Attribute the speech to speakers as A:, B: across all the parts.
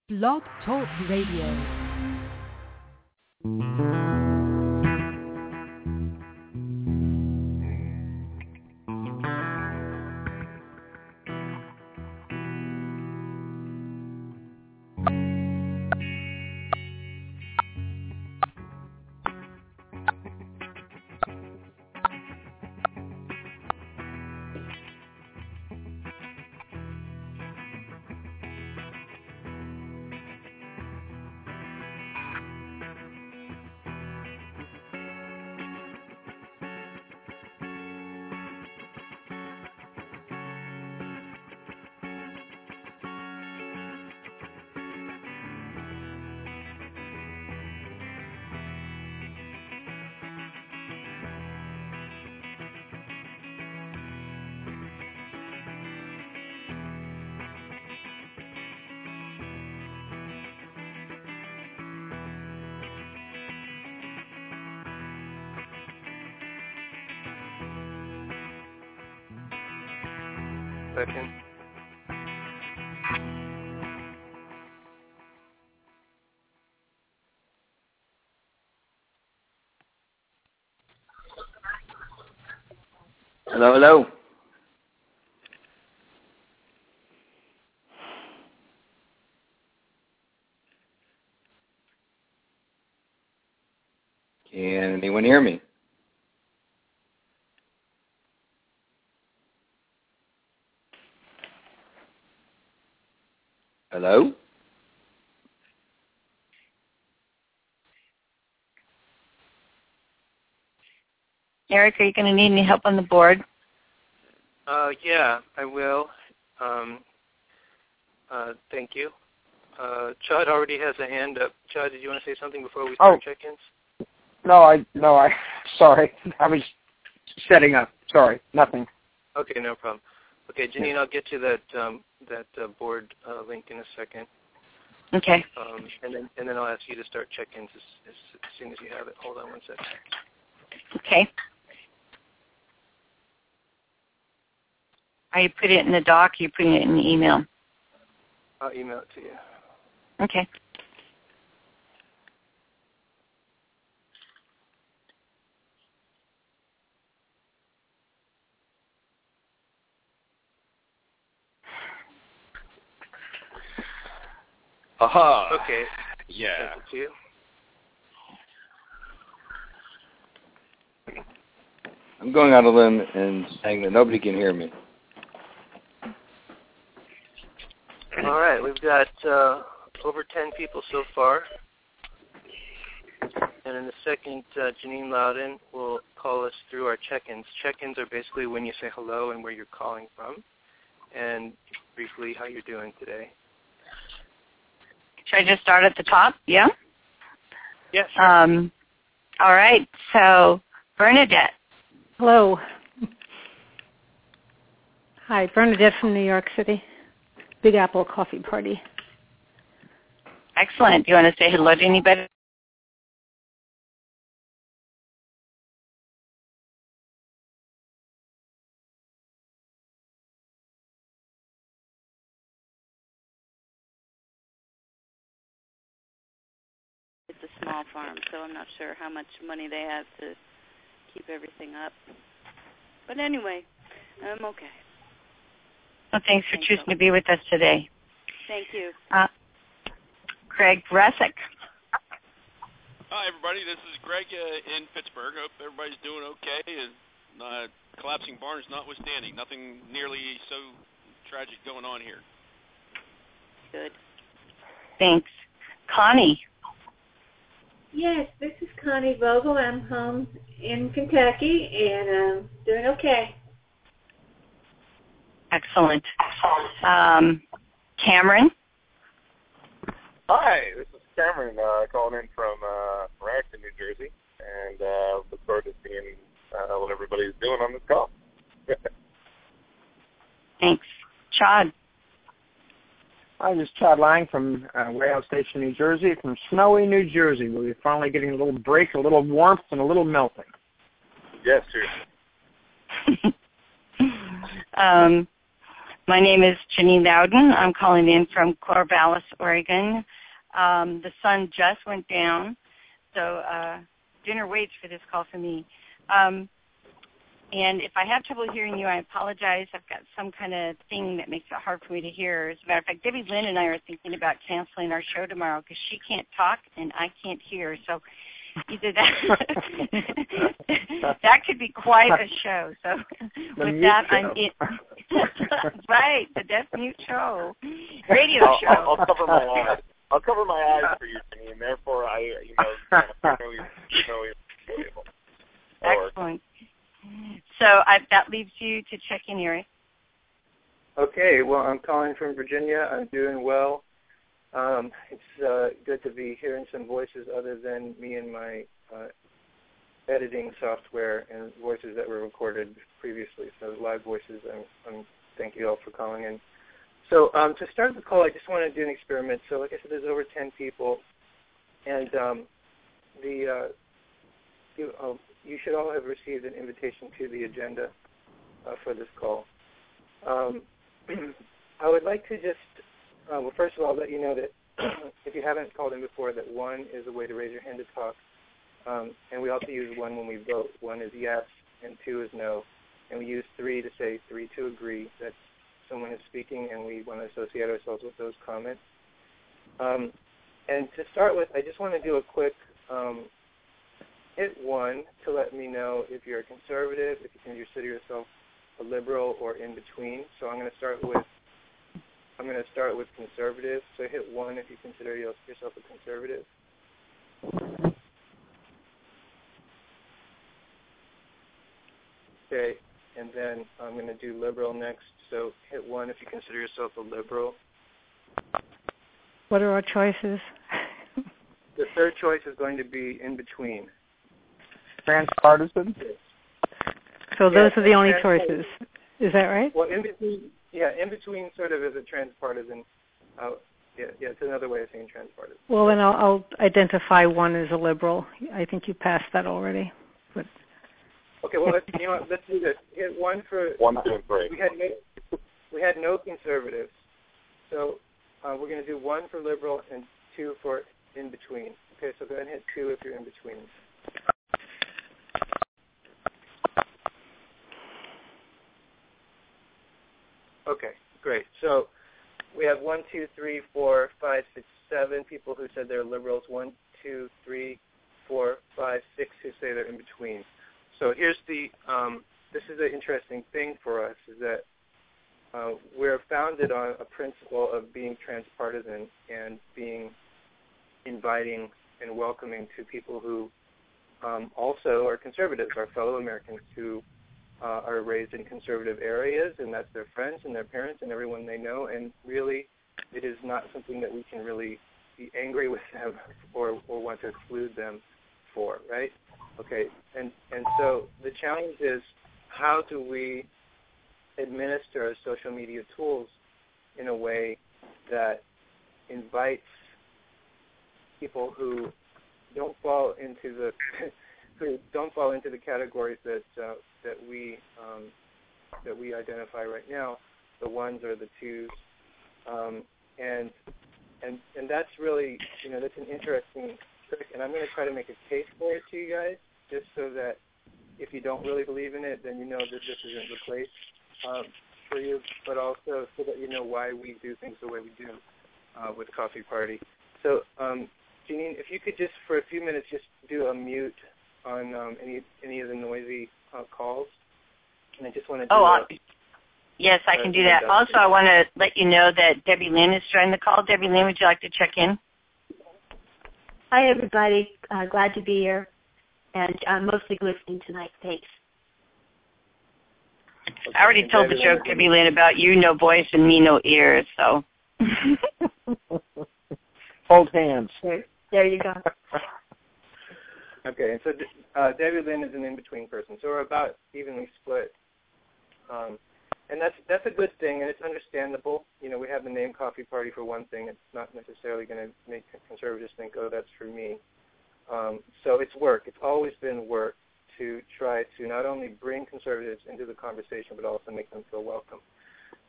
A: Blog Talk Radio.
B: Second.
C: Hello, hello. Can anyone hear me? Hello?
D: Eric, are you going to need any help on the board?
B: Yeah, I will. Thank you. Chad already has a hand up. Chad, did you want to say something before we start check-ins?
E: No, sorry. I was setting up. Sorry, nothing.
B: Okay, no problem. Okay, Janine, I'll get you that board link in a second.
D: Okay.
B: And then I'll ask you to start check-ins as soon as you have it. Hold on one second.
D: Okay. Are you putting it in the doc? Or are you putting it in the email?
B: I'll email it to you.
D: Okay.
C: Aha.
B: Okay.
C: Yeah.
B: Send it to you.
C: I'm going out on a limb and saying that nobody can hear me.
B: All right, we've got over 10 people so far. And in a second, Janine Loudon will call us through our check-ins. Check-ins are basically when you say hello and where you're calling from, and briefly how you're doing today.
D: Should I just start at the top? Yeah?
B: Yes. Yeah, sure.
D: All right, so Bernadette.
A: Hello. Hi, Bernadette from New York City. Big Apple Coffee Party.
D: Excellent. Do you want to say hello to anybody?
F: It's a small farm, so I'm not sure how much money they have to keep everything up. But anyway, I'm okay.
D: Well, thanks for choosing to be with us today.
F: Thank you.
D: Greg Resick.
G: Hi, everybody. This is Greg in Pittsburgh. Hope everybody's doing okay. And collapsing barns notwithstanding, nothing nearly so tragic going on here.
F: Good.
D: Thanks. Connie.
H: Yes, this is Connie Vogel. I'm home in Kentucky, and I'm doing okay.
D: Excellent. Cameron.
I: Hi, this is Cameron calling in from Rankin, New Jersey, and look forward to seeing what everybody's doing on this call.
D: Thanks. Chad.
E: Hi, this is Chad Lang from Whale Station, New Jersey, from snowy New Jersey, where we're finally getting a little break, a little warmth, and a little melting.
I: Yes, sir.
D: My name is Janine Loudon. I'm calling in from Corvallis, Oregon. The sun just went down, so dinner waits for this call for me. And if I have trouble hearing you, I apologize. I've got some kind of thing that makes it hard for me to hear. As a matter of fact, Debbie Lynn and I are thinking about canceling our show tomorrow because she can't talk and I can't hear. So either that that could be quite a show. So with that, I'm in. Right, the deaf mute show, radio show.
I: I'll cover my eyes. I'll cover my eyes for you, Janine. Therefore,
D: Excellent. So that leaves you to check in, Eric.
B: Okay, well, I'm calling from Virginia. I'm doing well. It's good to be hearing some voices other than me and my editing software and voices that were recorded previously. So live voices, thank you all for calling in. So to start the call, I just want to do an experiment. So like I said, there's over 10 people, and you should all have received an invitation to the agenda for this call. I would like to just, well, first of all, let you know that if you haven't called in before, that 1 is a way to raise your hand to talk, and we also use 1 when we vote. 1 is yes, and 2 is no, and we use 3 to say 3 to agree that someone is speaking, and we want to associate ourselves with those comments. And to start with, I just want to do a quick hit 1 to let me know if you're a conservative, if you consider yourself a liberal, or in between. So I'm going to start with conservative. So hit 1 if you consider yourself a conservative. Okay, and then I'm going to do liberal next. So hit 1 if you consider yourself a liberal.
A: What are our choices?
B: The third choice is going to be in between.
E: Transpartisan?
A: So those are the only choices. Is that right?
B: Well, in between sort of is a transpartisan. It's another way of saying transpartisan.
A: Well, then I'll identify 1 as a liberal. I think you passed that already. But
B: okay, well, let's do this. Hit 1 for
I: 1, 2, and 3.
B: We had no conservatives, so we're going to do 1 for liberal and 2 for in between. Okay, so go ahead and hit 2 if you're in between. Okay, great. So we have 1, 2, 3, 4, 5, 6, 7 people who said they're liberals. 1, 2, 3, 4, 5, 6 who say they're in between. So here's this is an interesting thing for us, is that we're founded on a principle of being transpartisan and being inviting and welcoming to people who also are conservatives, our fellow Americans who are raised in conservative areas, and that's their friends and their parents and everyone they know, and really it is not something that we can really be angry with them or want to exclude them for, right? Okay, and so the challenge is, how do we administer our social media tools in a way that invites people who don't fall into the categories that we identify right now, the 1s or the 2s, and that's really, that's an interesting trick, and I'm going to try to make a case for it to you guys, just so that if you don't really believe in it, then you know that this isn't the place for you, but also so that you know why we do things the way we do with Coffee Party. So, Janine, if you could just for a few minutes just do a mute on any of the noisy calls, and I just want to do
D: yes, I can do that. Also, I want to let you know that Debbie Lynn is joining the call. Debbie Lynn, would you like to check in?
J: Hi, everybody. Glad to be here, and I'm mostly listening tonight. Thanks.
D: I already told the joke, Debbie Lynn, about you no voice and me no ears, so.
E: Hold hands.
J: There you go.
B: Okay, so Debbie Lynn is an in-between person, so we're about evenly split. And that's a good thing, and it's understandable. We have the name Coffee Party for one thing. It's not necessarily going to make conservatives think, oh, that's for me. So it's work. It's always been work to try to not only bring conservatives into the conversation, but also make them feel welcome.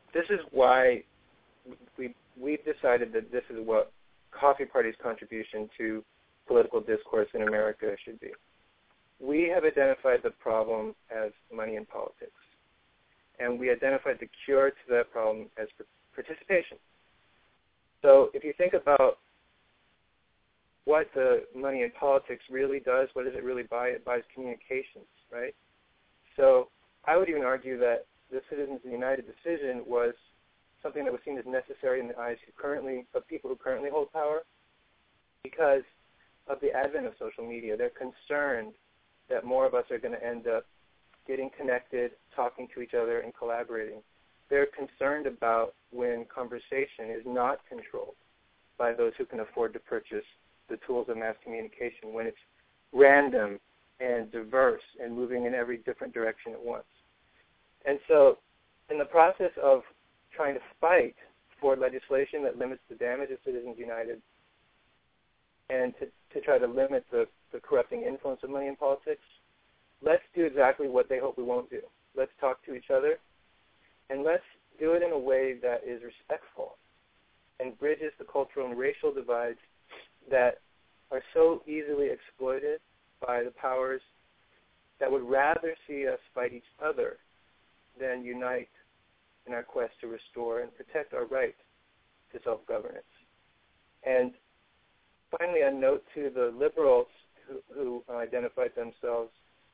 B: this is why we've decided that this is what Coffee Party's contribution to political discourse in America should be. We have identified the problem as money in politics, and we identified the cure to that problem as participation. So if you think about what the money in politics really does, what does it really buy? It buys communications, right? So I would even argue that the Citizens United decision was something that was seen as necessary in the eyes of people who currently hold power because of the advent of social media. They're concerned that more of us are going to end up getting connected, talking to each other, and collaborating. They're concerned about when conversation is not controlled by those who can afford to purchase the tools of mass communication, when it's random and diverse and moving in every different direction at once. And so in the process of trying to fight for legislation that limits the damage of Citizens United and to try to limit the corrupting influence of money in politics, let's do exactly what they hope we won't do. Let's talk to each other, and let's do it in a way that is respectful and bridges the cultural and racial divides that are so easily exploited by the powers that would rather see us fight each other than unite in our quest to restore and protect our right to self-governance. And finally, a note to the liberals who identified themselves,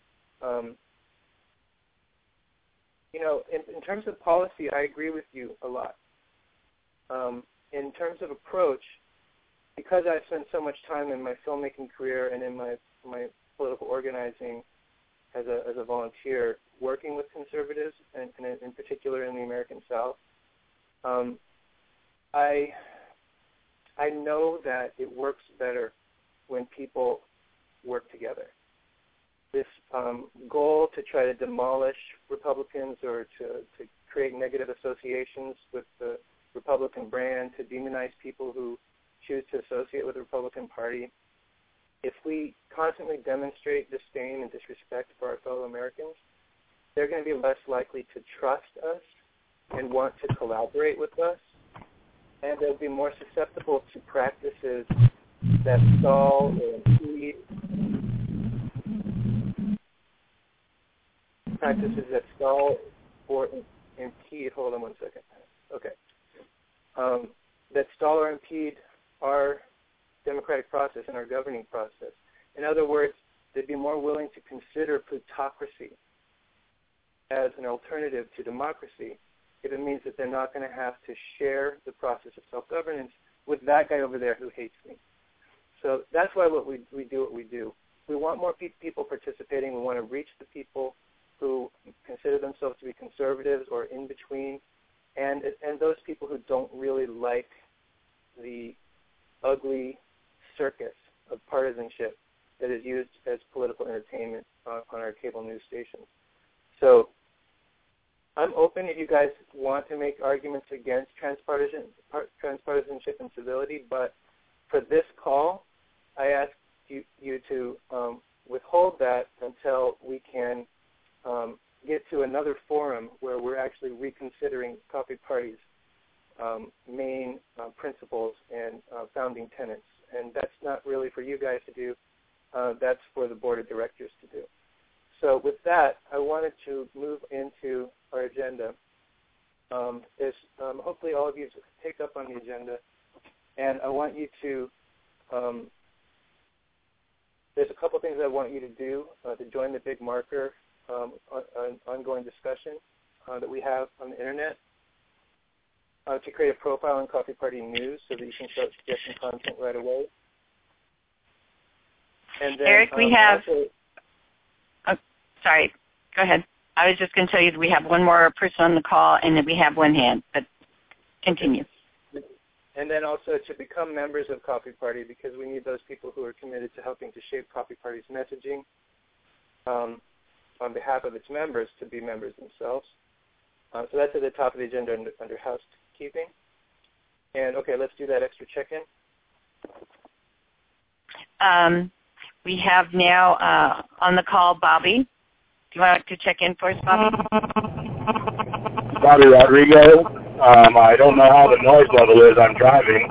B: in terms of policy, I agree with you a lot. In terms of approach, because I've spent so much time in my filmmaking career and in my political organizing as a volunteer working with conservatives, and in particular in the American South, I know that it works better when people work together. This goal to try to demolish Republicans or to create negative associations with the Republican brand, to demonize people who choose to associate with the Republican Party, if we constantly demonstrate disdain and disrespect for our fellow Americans, they're going to be less likely to trust us and want to collaborate with us, and they'll be more susceptible to practices that stall or impede, hold on one second. Okay. That stall or impede our democratic process and our governing process. In other words, they'd be more willing to consider plutocracy as an alternative to democracy if it means that they're not going to have to share the process of self-governance with that guy over there who hates me. So that's why we do what we do. We want more people participating. We want to reach the people who consider themselves to be conservatives or in between, and those people who don't really like the ugly circus of partisanship that is used as political entertainment on our cable news stations. So I'm open if you guys want to make arguments against transpartisanship and civility, but for this call, I ask you to withhold that until we can get to another forum where we're actually reconsidering Coffee Party's main principles and founding tenets. And that's not really for you guys to do. That's for the board of directors to do. So with that, I wanted to move into our agenda. Hopefully all of you take up on the agenda. And I want you to, there's a couple things I want you to do to join the big marker ongoing discussion that we have on the internet. To create a profile on Coffee Party News so that you can start suggesting content right away. And then,
D: Eric, we have... sorry, go ahead. I was just going to tell you that we have one more person on the call and that we have one hand, but continue.
B: And then also to become members of Coffee Party, because we need those people who are committed to helping to shape Coffee Party's messaging on behalf of its members to be members themselves. So that's at the top of the agenda under housekeeping. And, okay, let's do that extra check-in.
D: We have now on the call Bobby. Do you want to check in for us, Bobby?
K: Bobby Rodriguez.
I: I don't know how the noise level is. I'm driving.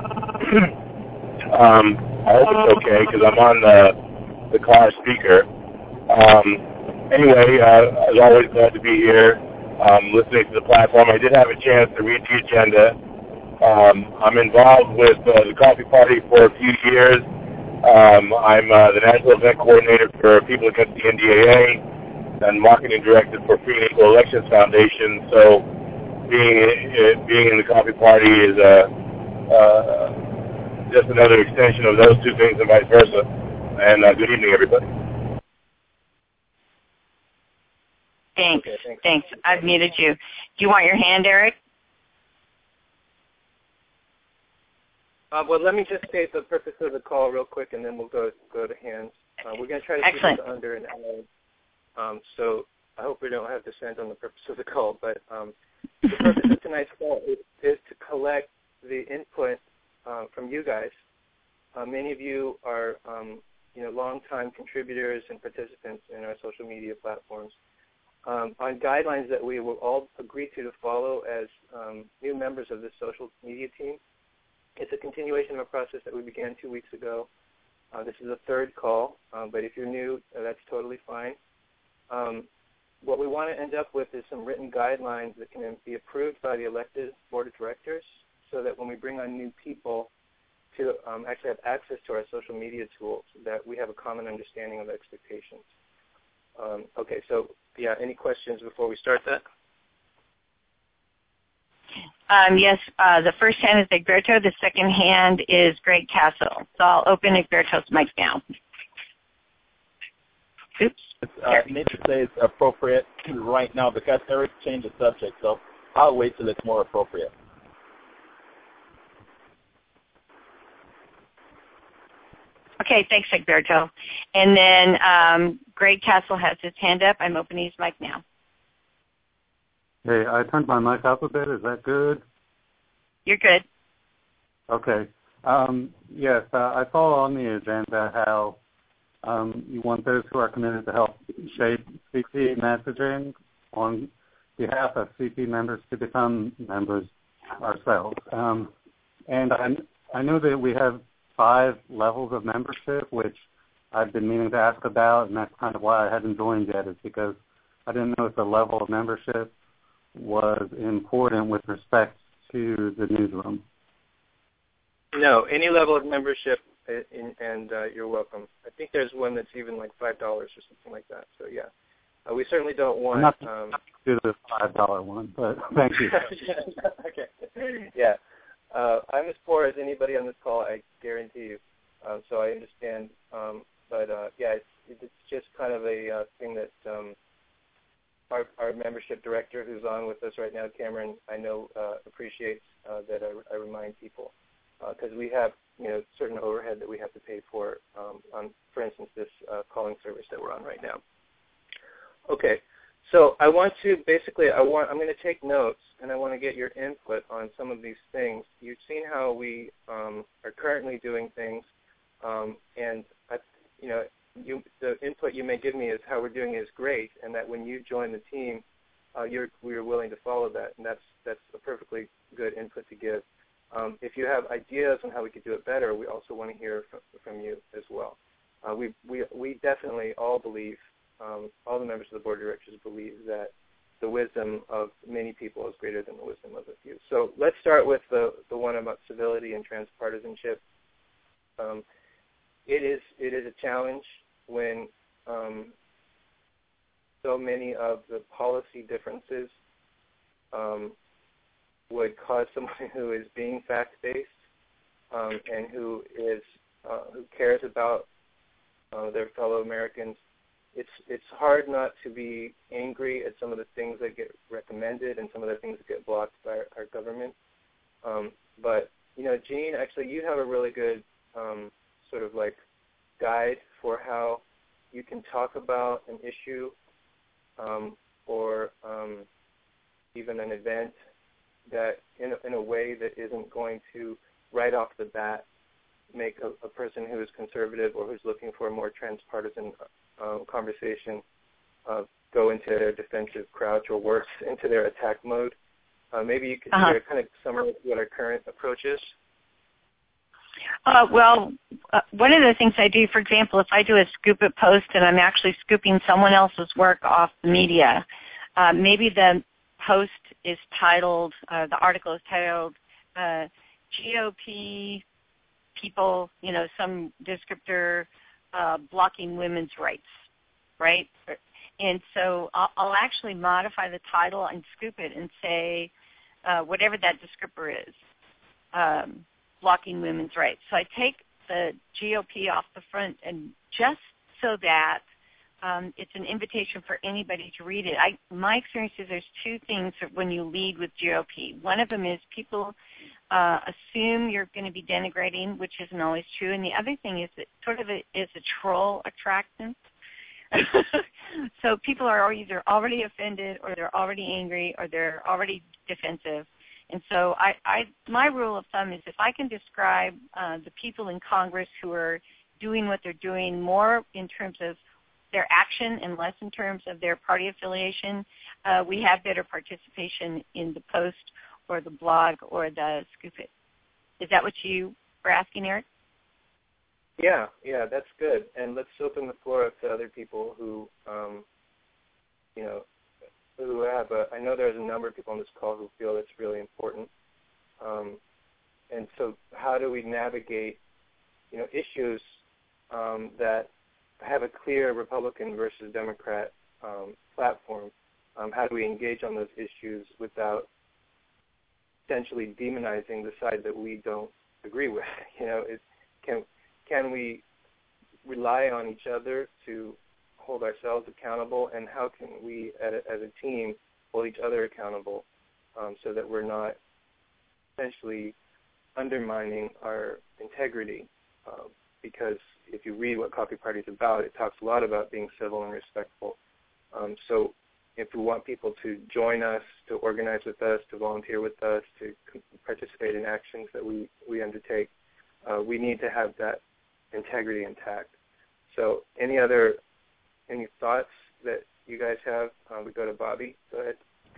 I: I hope it's okay because I'm on the car speaker. Anyway, as always, glad to be here, listening to the platform. I did have a chance to read the agenda. I'm involved with the Coffee Party for a few years. I'm the National Event Coordinator for People Against the NDAA and Marketing Director for Free and Equal Elections Foundation. So being in the Coffee Party is just another extension of those two things and vice versa. And good evening, everybody.
D: Thanks.
B: Okay,
D: thanks. I've muted you. Do you want your hand, Eric?
B: Well, let me just state the purpose of the call real quick, and then we'll go to hands. We're going to try to keep it under an hour, so I hope we don't have to send on the purpose of the call. But the purpose of tonight's call is to collect the input from you guys. Many of you are, longtime contributors and participants in our social media platforms. On guidelines that we will all agree to follow as new members of this social media team. It's a continuation of a process that we began 2 weeks ago. This is the third call, but if you're new, that's totally fine. What we want to end up with is some written guidelines that can be approved by the elected board of directors so that when we bring on new people to actually have access to our social media tools, that we have a common understanding of expectations. Okay, so, yeah, any questions before we start that?
D: Yes, the first hand is Egberto. The second hand is Greg Castle. So I'll open Egberto's mic now. Oops.
K: I need to say it's appropriate right now because Eric changed the subject, so I'll wait till it's more appropriate.
D: Okay, thanks, Egberto. And then Greg Castle has his hand up. I'm opening his mic now.
L: Hey, I turned my mic up a bit. Is that good?
D: You're good.
L: Okay. Yes, I saw on the agenda how you want those who are committed to help shape CP messaging on behalf of CP members to become members ourselves. And I know that we have 5 levels of membership, which I've been meaning to ask about, and that's kind of why I haven't joined yet, is because I didn't know if the level of membership was important with respect to the newsroom.
B: No, any level of membership, and you're welcome. I think there's one that's even like $5 or something like that. So yeah, we certainly don't want.
L: Not to do the $5 one, but thank you.
B: Okay. Yeah, I'm as poor as anybody on this call. I guarantee you. So I understand. But yeah, it's just kind of a thing that. Our membership director, who's on with us right now, Cameron, I know appreciates that I remind people because we have certain overhead that we have to pay for on, for instance, this calling service that we're on right now. Okay, so I want to I'm going to take notes and I want to get your input on some of these things. You've seen how we are currently doing things, and the input you may give me is how we're doing is great, and that when you join the team, we are willing to follow that, and that's a perfectly good input to give. If you have ideas on how we could do it better, we also want to hear from you as well. We definitely all believe, all the members of the board of directors believe that the wisdom of many people is greater than the wisdom of a few. So let's start with the one about civility and transpartisanship. It is a challenge when so many of the policy differences would cause someone who is being fact-based and who cares about their fellow Americans. It's hard not to be angry at some of the things that get recommended and some of the things that get blocked by our government. But Jean, actually, you have a really good sort of like guide for how you can talk about an issue or even an event that in a way that isn't going to right off the bat make a person who is conservative or who's looking for a more transpartisan conversation go into their defensive crouch or worse, into their attack mode. Maybe you could kind of summarize what our current approach is.
D: One of the things I do, for example, if I do a Scoop It post and I'm actually scooping someone else's work off the media, maybe the post is titled, the article is titled, GOP people, some descriptor blocking women's rights, right? And so I'll actually modify the title and Scoop It and say whatever that descriptor is, blocking women's rights. So I take the GOP off the front, and just so that it's an invitation for anybody to read it. My experience is there's two things when you lead with GOP. One of them is people assume you're going to be denigrating, which isn't always true. And the other thing is that sort of is a troll attractant. So people are either already offended, or they're already angry, or they're already defensive. And so my rule of thumb is if I can describe the people in Congress who are doing what they're doing more in terms of their action and less in terms of their party affiliation, we have better participation in the post or the blog or the Scoop It. Is that what you were asking, Eric?
B: Yeah, that's good. And let's open the floor up to other people who, who have I know there's a number of people on this call who feel it's really important. And so how do we navigate, issues that have a clear Republican versus Democrat platform? How do we engage on those issues without essentially demonizing the side that we don't agree with? Can we rely on each other to hold ourselves accountable, and how can we, as a team, hold each other accountable so that we're not essentially undermining our integrity? Because if you read what Coffee Party is about, it talks a lot about being civil and respectful. So if we want people to join us, to organize with us, to volunteer with us, to participate in actions that we undertake, we need to have that integrity intact. So any thoughts that you guys have? We go to Bobby. Go ahead.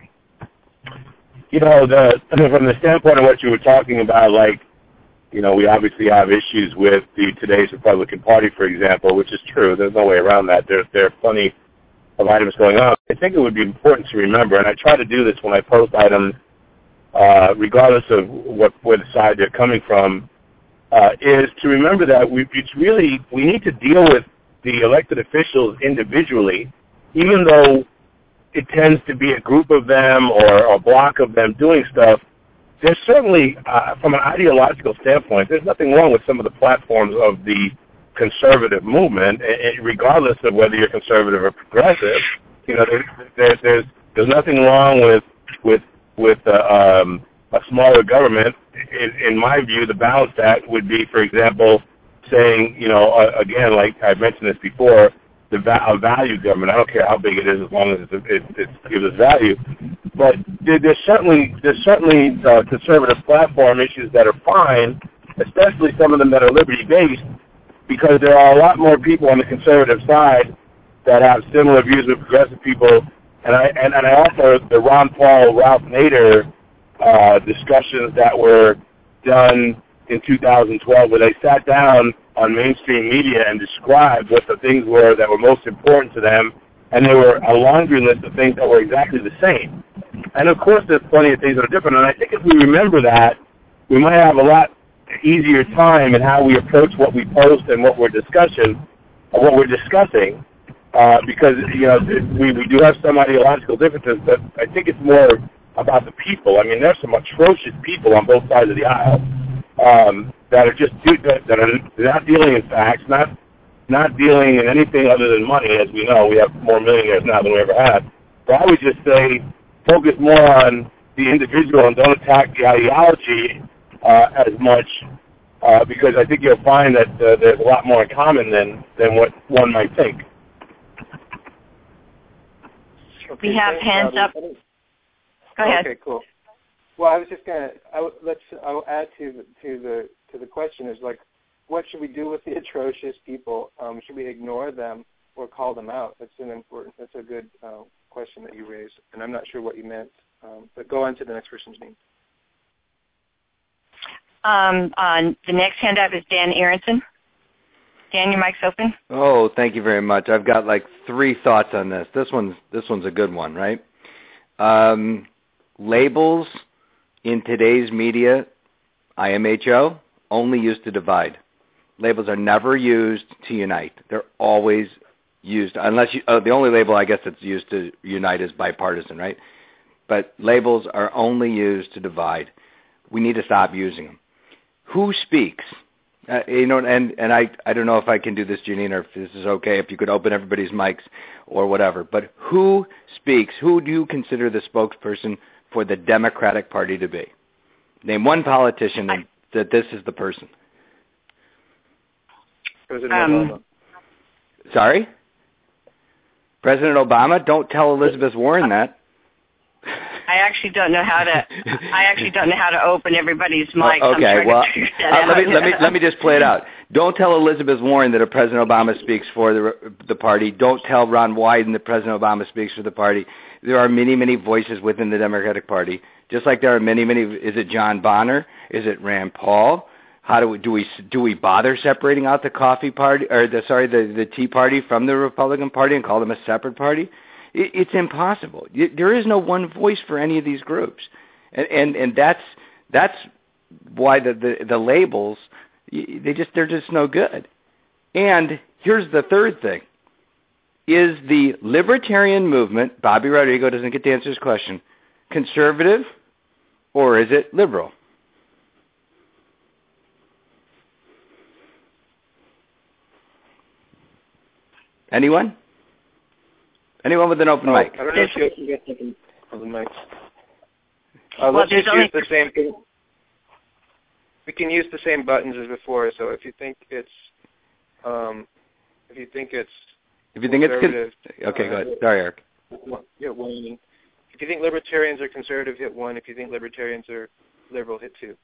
I: From the standpoint of what you were talking about, we obviously have issues with today's Republican Party, for example, which is true. There's no way around that. There are plenty of items going on. I think it would be important to remember, and I try to do this when I post items, regardless of where the side they're coming from, is to remember that we need to deal with the elected officials individually, even though it tends to be a group of them or a block of them doing stuff. There's certainly, from an ideological standpoint, there's nothing wrong with some of the platforms of the conservative movement, regardless of whether you're conservative or progressive. There's nothing wrong with a smaller government. In my view, the balance act would be, for example, saying, again, like I've mentioned this before, a value government. I don't care how big it is as long as it gives us value. But there's certainly conservative platform issues that are fine, especially some of them that are liberty-based, because there are a lot more people on the conservative side that have similar views with progressive people. And I also, the Ron Paul, Ralph Nader discussions that were done in 2012, where they sat down on mainstream media and described what the things were that were most important to them, and there were a laundry list of things that were exactly the same. And of course, there's plenty of things that are different. And I think if we remember that, we might have a lot easier time in how we approach what we post and what we're discussing, because we do have some ideological differences, but I think it's more about the people. I mean, there's some atrocious people on both sides of the aisle that are just that are not dealing in facts, not dealing in anything other than money. As we know, we have more millionaires now than we ever had. But I would just say focus more on the individual and don't attack the ideology as much, because I think you'll find that there's a lot more in common than what one might think.
D: We have hands up. Go ahead.
B: Okay, cool. Well, I was just I'll add to the question is what should we do with the atrocious people? Should we ignore them or call them out? That's a good question that you raised, and I'm not sure what you meant But go on to the next person's name.
D: The next hand up is Dan Aronson. Dan, your mic's open.
C: Oh, thank you very much. I've got like 3 thoughts on this. This one's a good one, right? Labels in today's media, IMHO, only used to divide. Labels are never used to unite. They're always used, unless the only label I guess that's used to unite is bipartisan, right? But labels are only used to divide. We need to stop using them. Who speaks? And I don't know if I can do this, Janine, or if this is okay, if you could open everybody's mics or whatever. But who speaks? Who do you consider the spokesperson for the Democratic Party to be? Name one politician that this is the person.
B: President Obama.
C: Sorry? President Obama? Don't tell Elizabeth Warren that.
D: I actually don't know how to open everybody's mic.
C: Okay, well, let me just play it out. Don't tell Elizabeth Warren that President Obama speaks for the party. Don't tell Ron Wyden that President Obama speaks for the party. There are many, many voices within the Democratic Party, just like there are many, many. Is it John Bonner? Is it Rand Paul? How do we bother separating out the coffee party or the Tea Party from the Republican Party and call them a separate party? It's impossible. There is no one voice for any of these groups, and that's why the labels they're just no good. And here's the third thing: is the libertarian movement? Bobby Rodrigo doesn't get to answer his question. Conservative, or is it liberal? Anyone? Anyone with an open mic?
B: I don't know if you can get an open mic. Let's just use the same thing. We can use the same buttons as before. So if you think it's conservative,
C: okay, go ahead. Sorry, Eric.
B: Hit 1. If you think libertarians are conservative, hit 1. If you think libertarians are liberal, hit 2.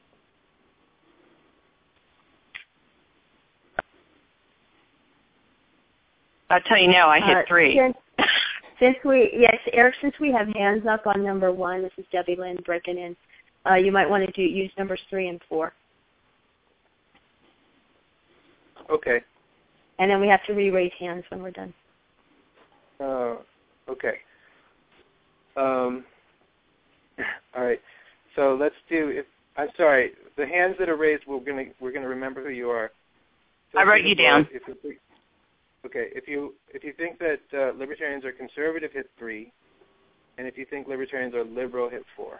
D: I'll tell you now, I hit 3.
J: Since we have hands up on number 1, this is Debbie Lynn breaking in. You might want to use numbers 3 and 4.
B: Okay.
J: And then we have to re-raise hands when we're done.
B: Okay. All right. So let's do. I'm sorry. The hands that are raised, we're gonna remember who you are. So
D: I wrote you down.
B: Okay. If you think that libertarians are conservative, hit 3, and if you think libertarians are liberal, hit 4.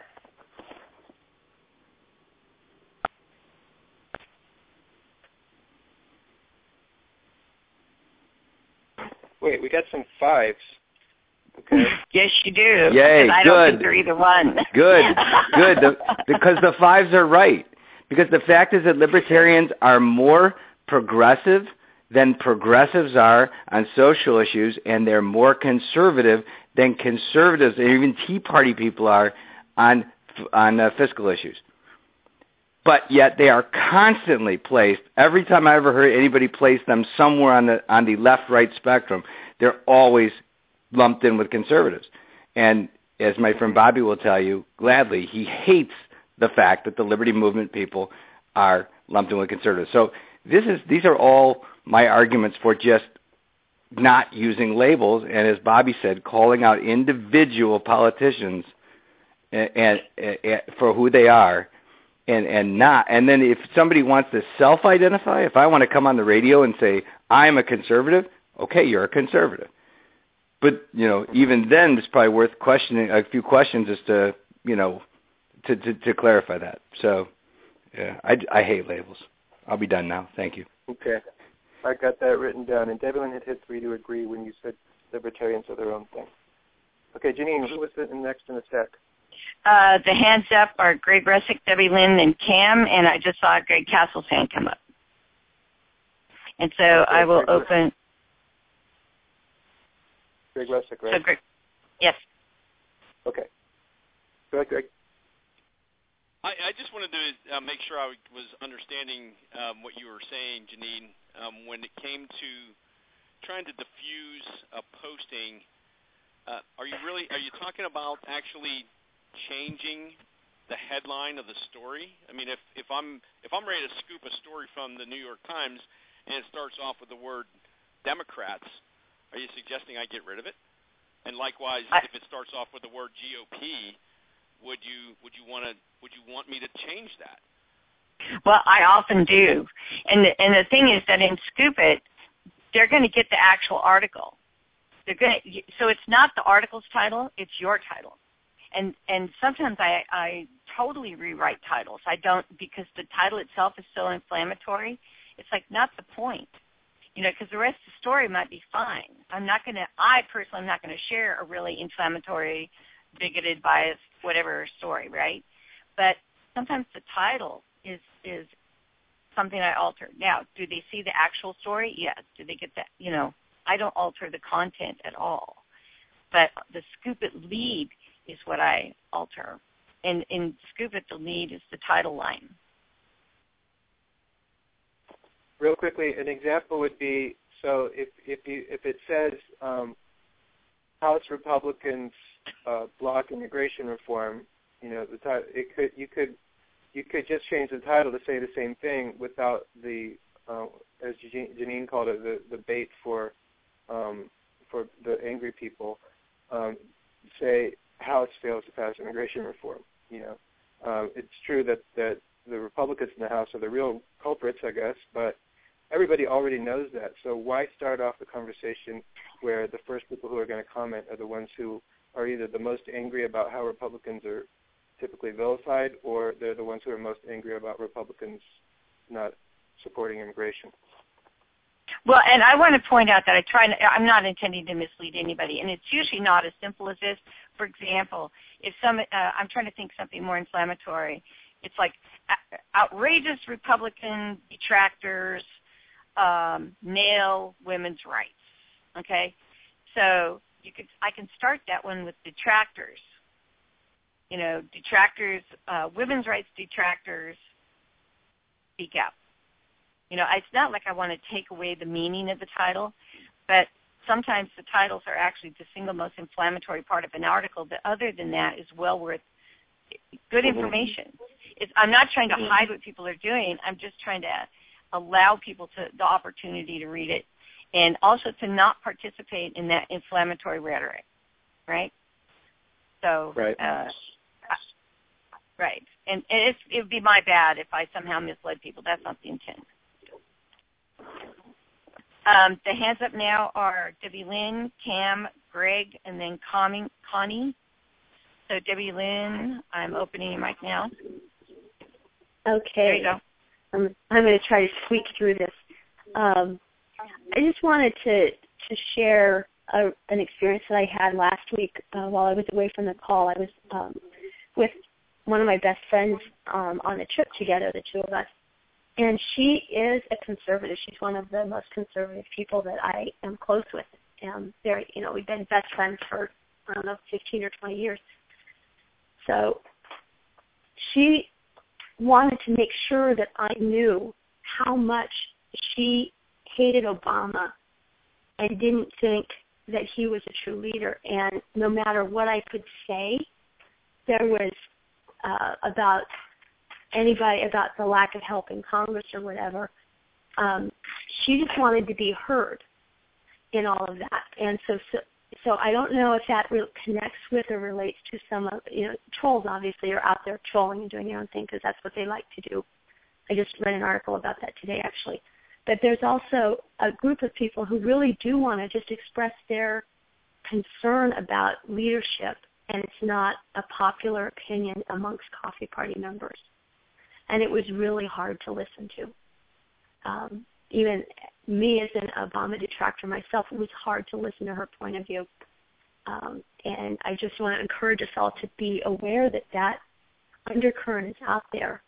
B: Wait, we got some 5s. Okay.
D: Yes, you do.
C: Yay,
D: I don't think they're either one.
C: Good. Because the 5s are right. Because the fact is that libertarians are more progressive than progressives are on social issues, and they're more conservative than conservatives, and even Tea Party people are on fiscal issues. But yet they are constantly placed. Every time I ever heard anybody place them somewhere on the left-right spectrum, they're always lumped in with conservatives. And as my friend Bobby will tell you gladly, he hates the fact that the liberty movement people are lumped in with conservatives. So these are all my arguments for just not using labels, and as Bobby said, calling out individual politicians and for who they are, and then if somebody wants to self-identify, if I want to come on the radio and say I'm a conservative, okay, you're a conservative. But even then, it's probably worth questioning a few questions as to to clarify that. So yeah, I hate labels. I'll be done now. Thank you.
B: Okay. I got that written down. And Devlin had hit 3 to agree when you said libertarians are their own thing. Okay, Janine, who was sitting next in the stack?
D: The hands up are Greg Resick, Debbie Lynn, and Cam, and I just saw Greg Castle's hand come up. And so okay, I will open.
B: Greg Resick, right?
D: So Greg, yes.
B: Okay. Go ahead, Greg.
G: I just wanted to make sure I was understanding what you were saying, Janine, when it came to trying to diffuse a posting. Are you talking about actually changing the headline of the story? I mean, if I'm ready to scoop a story from the New York Times and it starts off with the word Democrats, are you suggesting I get rid of it? And likewise, if it starts off with the word GOP, would you want me to change that?
D: Well, I often do, and the thing is that in Scoop It, they're going to get the actual article. So it's not the article's title; it's your title. And sometimes I totally rewrite titles. I don't, because the title itself is so inflammatory. It's like not the point, because the rest of the story might be fine. I personally am not going to share a really inflammatory, bigoted, biased, whatever story, right? But sometimes the title is something I alter. Now, do they see the actual story? Yes. Do they get that? I don't alter the content at all. But the Scoop It lead is what I alter. And in Scoop It, the lead is the title line.
B: Real quickly, an example would be, so if it says House Republicans block immigration reform, the title, you could just change the title to say the same thing without the as Janine called it, the bait for the angry people. Say House fails to pass immigration reform. It's true that the Republicans in the House are the real culprits, I guess, but everybody already knows that. So why start off the conversation where the first people who are going to comment are the ones who are either the most angry about how Republicans are typically vilified, or they're the ones who are most angry about Republicans not supporting immigration?
D: Well, and I want to point out that I'm not intending to mislead anybody, and it's usually not as simple as this. For example, if I'm trying to think something more inflammatory. It's like outrageous Republican detractors nail women's rights. Okay, so I can start that one with detractors. Detractors, women's rights detractors speak out. It's not like I want to take away the meaning of the title, but sometimes the titles are actually the single most inflammatory part of an article. But other than that, is well worth good information. I'm not trying to hide what people are doing. I'm just trying to allow people the opportunity to read it, and also to not participate in that inflammatory rhetoric, right? So,
B: right.
D: Right. And it would be my bad if I somehow misled people. That's not the intent. The hands up now are Debbie Lynn, Cam, Greg, and then Connie. So Debbie Lynn, I'm opening your mic now.
J: Okay.
D: There you go.
J: I'm going to try to squeak through this. I just wanted to share an experience that I had last week while I was away from the call. I was with one of my best friends on a trip together, the two of us. And she is a conservative. She's one of the most conservative people that I am close with. We've been best friends for, 15 or 20 years. So she wanted to make sure that I knew how much she hated Obama and didn't think that he was a true leader. And no matter what I could say, there was about the lack of help in Congress or whatever, she just wanted to be heard in all of that. And so I don't know if that connects with or relates to some of, trolls obviously are out there trolling and doing their own thing because that's what they like to do. I just read an article about that today, actually. But there's also a group of people who really do want to just express their concern about leadership, and it's not a popular opinion amongst Coffee Party members. And it was really hard to listen to. Even me as an Obama detractor myself, it was hard to listen to her point of view. And I just want to encourage us all to be aware that undercurrent is out there.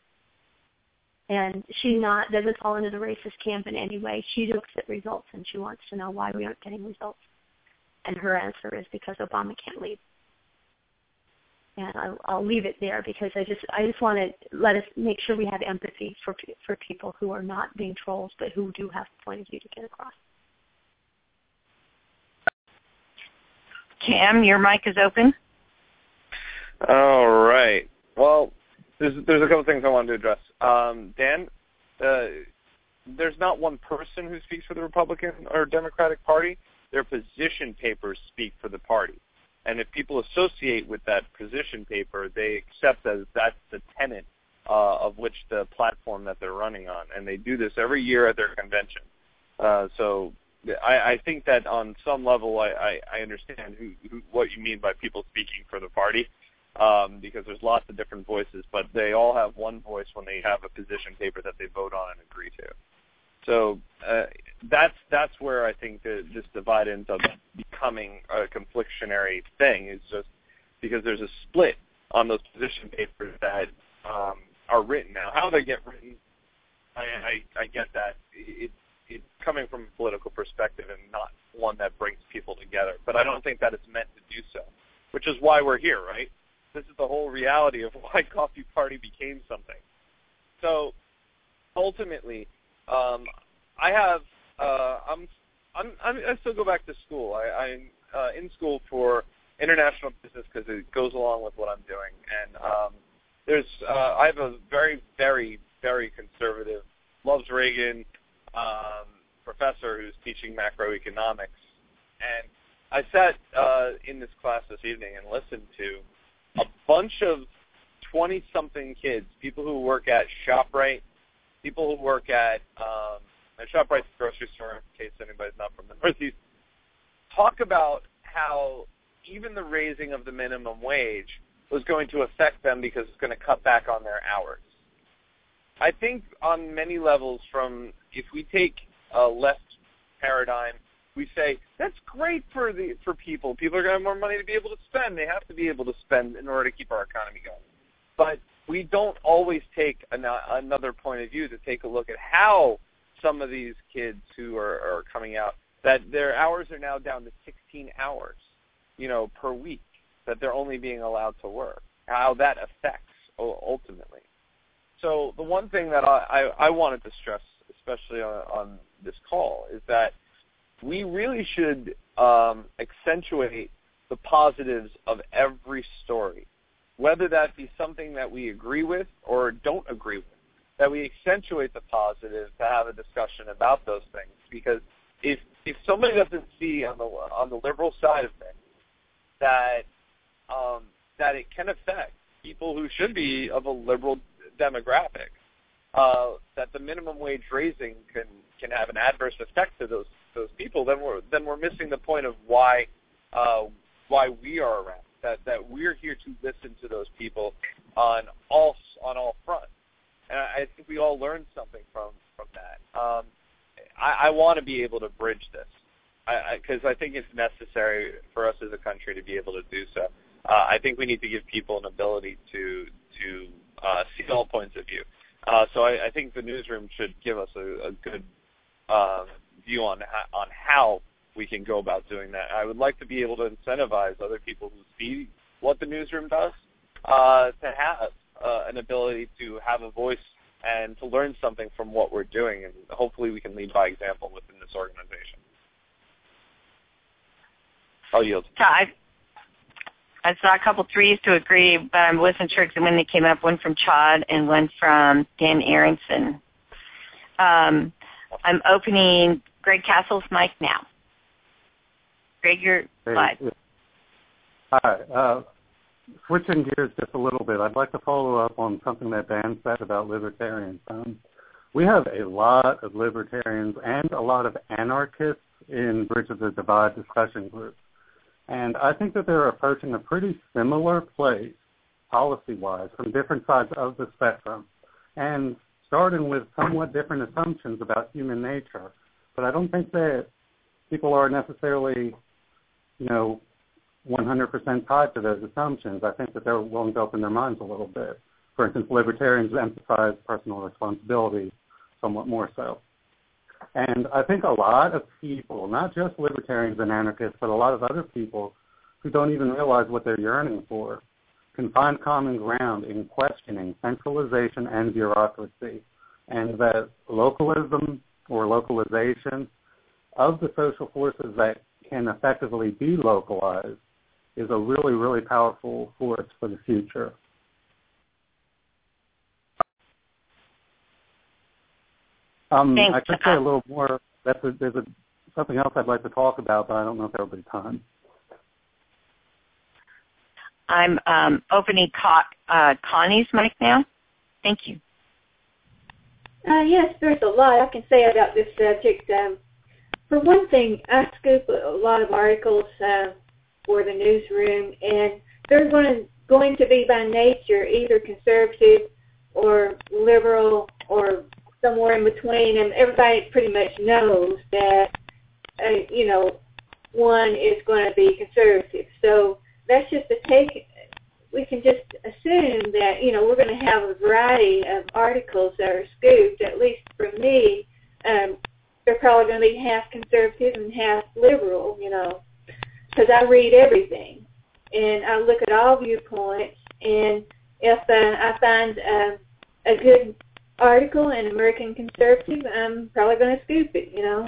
J: And she doesn't fall into the racist camp in any way. She looks at results and she wants to know why we aren't getting results. And her answer is because Obama can't lead. And I'll leave it there because I just want to let us make sure we have empathy for people who are not being trolls but who do have a point of view to get across.
D: Cam, your mic is open.
M: All right. Well, there's a couple things I wanted to address. Dan, there's not one person who speaks for the Republican or Democratic Party. Their position papers speak for the party. And if people associate with that position paper, they accept as that's the tenet of which the platform that they're running on. And they do this every year at their convention. So I think that on some level I understand what you mean by people speaking for the party, because there's lots of different voices, but they all have one voice when they have a position paper that they vote on and agree to. So that's where I think this divide ends up becoming a conflictionary thing, is just because there's a split on those position papers that are written. Now, how they get written, I get that. It's coming from a political perspective and not one that brings people together. But I don't think that it's meant to do so, which is why we're here, right? This is the whole reality of why Coffee Party became something. So ultimately, I still go back to school. I'm in school for international business because it goes along with what I'm doing. And I have a very, very, very conservative, loves Reagan professor who's teaching macroeconomics. And I sat in this class this evening and listened to a bunch of 20-something kids, people who work at ShopRite, people who work at ShopRite's a grocery store, in case anybody's not from the Northeast, talk about how even the raising of the minimum wage was going to affect them because it's going to cut back on their hours. I think on many levels, if we take a left paradigm, we say that's great for people. People are going to have more money to be able to spend. They have to be able to spend in order to keep our economy going. But we don't always take another point of view to take a look at how some of these kids who are coming out, that their hours are now down to 16 hours, per week, that they're only being allowed to work, how that affects ultimately. So the one thing that I wanted to stress, especially on this call, is that we really should accentuate the positives of every story, whether that be something that we agree with or don't agree with, that we accentuate the positives to have a discussion about those things. Because if somebody doesn't see on the liberal side of things that it can affect people who should be of a liberal demographic, that the minimum wage raising can have an adverse effect to those people, then we're missing the point of why we are around. That we're here to listen to those people on all fronts. And I think we all learned something from that. I want to be able to bridge this because I think it's necessary for us as a country to be able to do so. I think we need to give people an ability to see all points of view. So I think the newsroom should give us a good view on how we can go about doing that. I would like to be able to incentivize other people who see what the newsroom does to have an ability to have a voice and to learn something from what we're doing, and hopefully we can lead by example within this organization. I'll yield.
D: So I saw a couple threes to agree, but I wasn't sure because when they came up, one from Chad and one from Dan Aronson. I'm opening Greg Castle's mic now. Greg, you're live.
L: Hi. Switching gears just a little bit, I'd like to follow up on something that Dan said about libertarians. We have a lot of libertarians and a lot of anarchists in Bridge of the Divide discussion groups. And I think that they're approaching a pretty similar place, policy-wise, from different sides of the spectrum, and starting with somewhat different assumptions about human nature. But I don't think that people are necessarily, 100% tied to those assumptions. I think that they're willing to open their minds a little bit. For instance, libertarians emphasize personal responsibility somewhat more so. And I think a lot of people, not just libertarians and anarchists, but a lot of other people who don't even realize what they're yearning for, can find common ground in questioning centralization and bureaucracy, and that localism or localization of the social forces that can effectively be localized is a really, really powerful force for the future. I could say a little more. There's something else I'd like to talk about, but I don't know if there will be time.
D: I'm opening Connie's mic now. Thank you.
H: Yes, there's a lot I can say about this subject. For one thing, I scoop a lot of articles for the newsroom, and they're going to be by nature either conservative or liberal or somewhere in between, and everybody pretty much knows that, one is going to be conservative. So that's just a take. We can just assume that, we're going to have a variety of articles that are scooped. At least for me, they're probably going to be half conservative and half liberal, because I read everything. And I look at all viewpoints, and if I find a good article in American Conservative, I'm probably going to scoop it,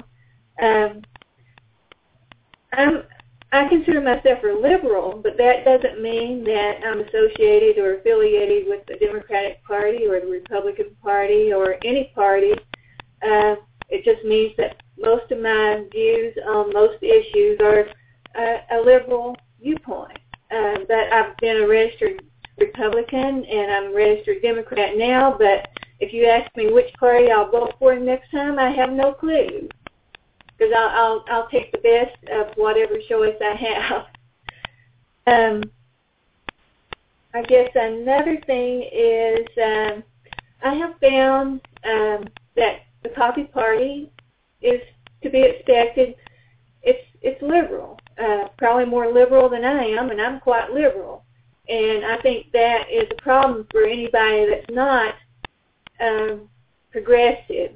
H: I consider myself a liberal, but that doesn't mean that I'm associated or affiliated with the Democratic Party or the Republican Party or any party. It just means that most of my views on most issues are a liberal viewpoint. But I've been a registered Republican and I'm a registered Democrat now, but if you ask me which party I'll vote for next time, I have no clue. Because I'll take the best of whatever choice I have. I guess another thing is I have found that the Coffee Party is to be expected. It's liberal, probably more liberal than I am, and I'm quite liberal. And I think that is a problem for anybody that's not progressive.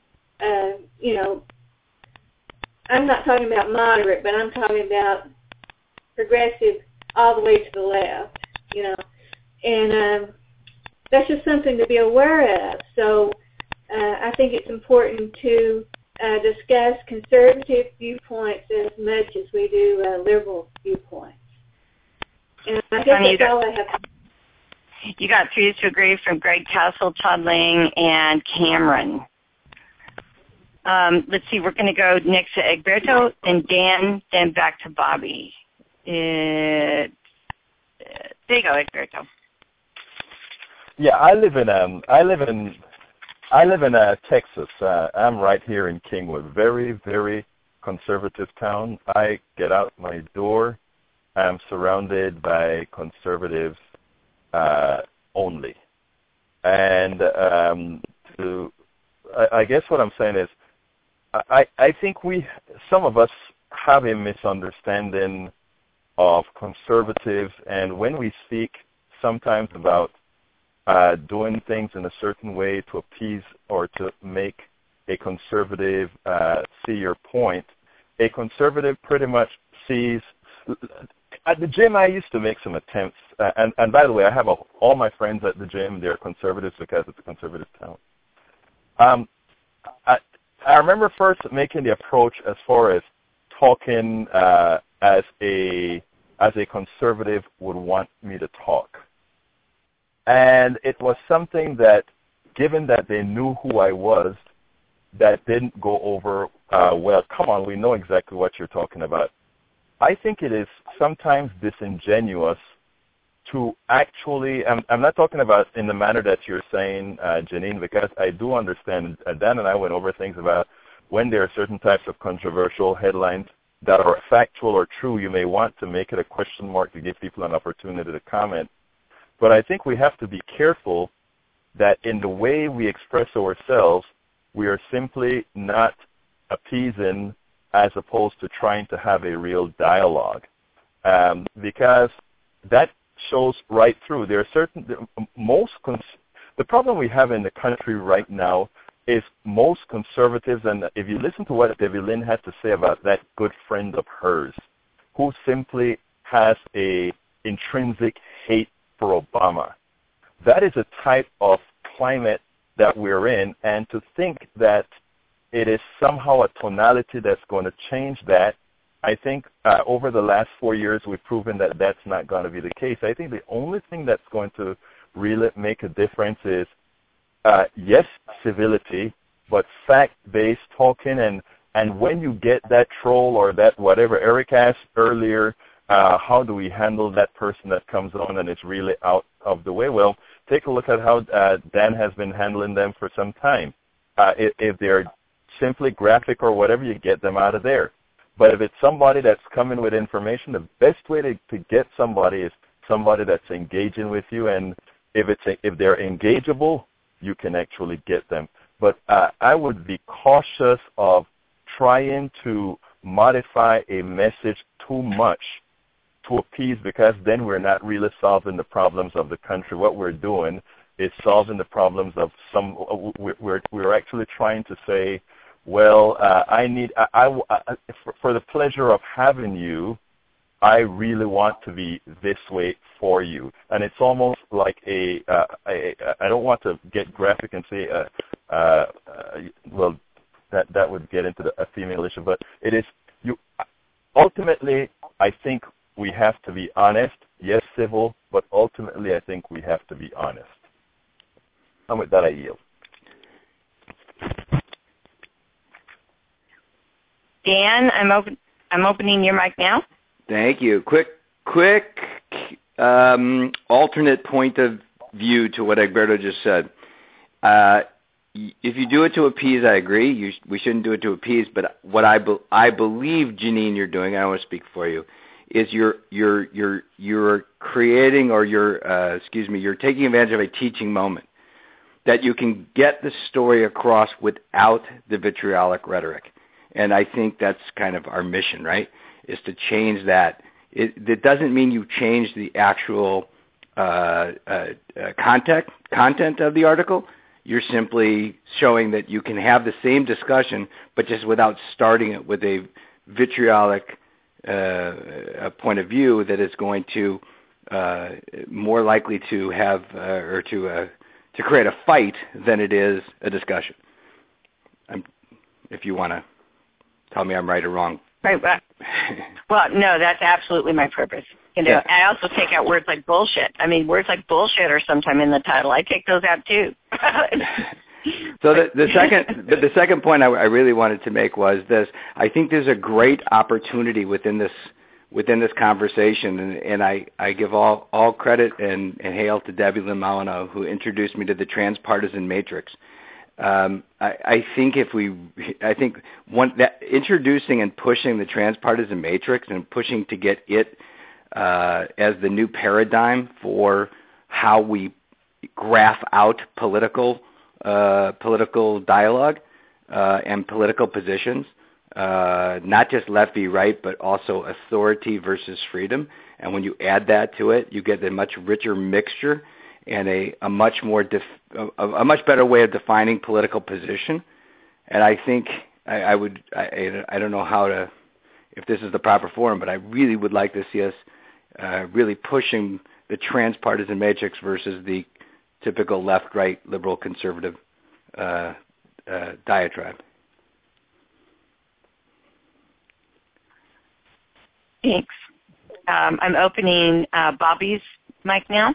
H: I'm not talking about moderate, but I'm talking about progressive all the way to the left, And that's just something to be aware of. So I think it's important to discuss conservative viewpoints as much as we do liberal viewpoints. And I guess that's all I have.
D: You got 3 to agree from Greg Castle, Todd Lang, and Cameron. Let's see, we're going to go next to Egberto, then Dan, then back to Bobby. There you go, Egberto.
K: Yeah, I live in Texas. I'm right here in Kingwood, very, very conservative town. I get out my door, I'm surrounded by conservatives only. And I guess what I'm saying is, I think some of us have a misunderstanding of conservatives, and when we speak sometimes about doing things in a certain way to appease or to make a conservative see your point, a conservative pretty much sees. At the gym, I used to make some attempts, and by the way, I have all my friends at the gym, they're conservatives because it's a conservative town. I remember first making the approach as far as talking as a conservative would want me to talk. And it was something that, given that they knew who I was, that didn't go over well. Come on, we know exactly what you're talking about. I think it is sometimes disingenuous to actually, I'm not talking about in the manner that you're saying, Janine, because I do understand, Dan and I went over things about when there are certain types of controversial headlines that are factual or true, you may want to make it a question mark to give people an opportunity to comment. But I think we have to be careful that in the way we express ourselves, we are simply not appeasing as opposed to trying to have a real dialogue. Because that shows right through. There are certain, the problem we have in the country right now is most conservatives, and if you listen to what Debbie Lynn had to say about that good friend of hers, who simply has a intrinsic hate for Obama, that is a type of climate that we're in, and to think that it is somehow a tonality that's going to change that I think over the last 4 years, we've proven that that's not going to be the case. I think the only thing that's going to really make a difference is, yes, civility, but fact-based talking. And when you get that troll or that whatever Eric asked earlier, how do we handle that person that comes on and is really out of the way? Well, take a look at how Dan has been handling them for some time. If they're simply graphic or whatever, you get them out of there. But if it's somebody that's coming with information, the best way to get somebody is somebody that's engaging with you. And if they're engageable, you can actually get them. But I would be cautious of trying to modify a message too much to appease, because then we're not really solving the problems of the country. What we're doing is solving the problems of some. We're actually trying to say, well, for the pleasure of having you, I really want to be this way for you. And it's almost like I don't want to get graphic and say, well, that would get into a female issue, but it is, ultimately, I think we have to be honest, yes, civil, but ultimately I think we have to be honest. And with that, I yield.
D: Dan, I'm opening your mic now.
C: Thank you. Quick alternate point of view to what Egberto just said. If you do it to appease, I agree. We shouldn't do it to appease. But what I believe, Janine, you're doing, I don't want to speak for you, is you're creating, or you're taking advantage of a teaching moment that you can get the story across without the vitriolic rhetoric. And I think that's kind of our mission, right? Is to change that. It doesn't mean you change the actual content of the article. You're simply showing that you can have the same discussion, but just without starting it with a vitriolic point of view that is going to more likely to have or to create a fight than it is a discussion. If you want to tell me I'm right or wrong.
D: Right. Well, no, that's absolutely my purpose. Yeah. I also take out words like bullshit. I mean, words like bullshit are sometime in the title. I take those out too.
C: So the second point I really wanted to make was this. I think there's a great opportunity within this conversation, and I give all credit and hail to Debbie Lynn Malinow, who introduced me to the transpartisan matrix. I think introducing and pushing the transpartisan matrix and pushing to get it as the new paradigm for how we graph out political dialogue and political positions, not just left v right, but also authority versus freedom. And when you add that to it, you get a much richer mixture and a much much better way of defining political position. And I think I don't know if this is the proper forum, but I really would like to see us really pushing the transpartisan matrix versus the typical left-right liberal conservative diatribe.
D: Thanks. I'm opening Bobby's mic now.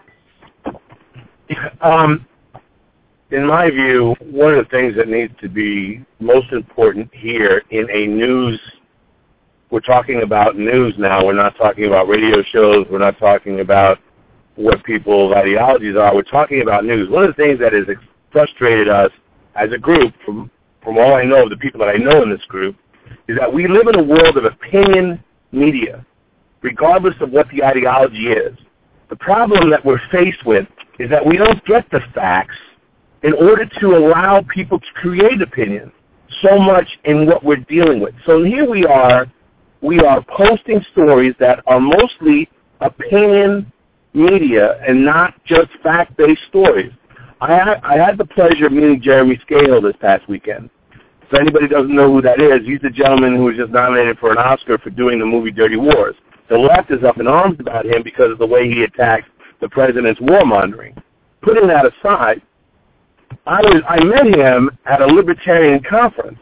I: In my view, one of the things that needs to be most important here in a news, we're talking about news now, we're not talking about radio shows, we're not talking about what people's ideologies are, we're talking about news. One of the things that has frustrated us as a group, from all I know of the people that I know in this group, is that we live in a world of opinion media, regardless of what the ideology is. The problem that we're faced with is that we don't get the facts in order to allow people to create opinion so much in what we're dealing with. So here we are posting stories that are mostly opinion media and not just fact-based stories. I had the pleasure of meeting Jeremy Scahill this past weekend. If anybody doesn't know who that is, he's the gentleman who was just nominated for an Oscar for doing the movie Dirty Wars. The left is up in arms about him because of the way he attacked the president's warmongering. Putting that aside, I met him at a libertarian conference,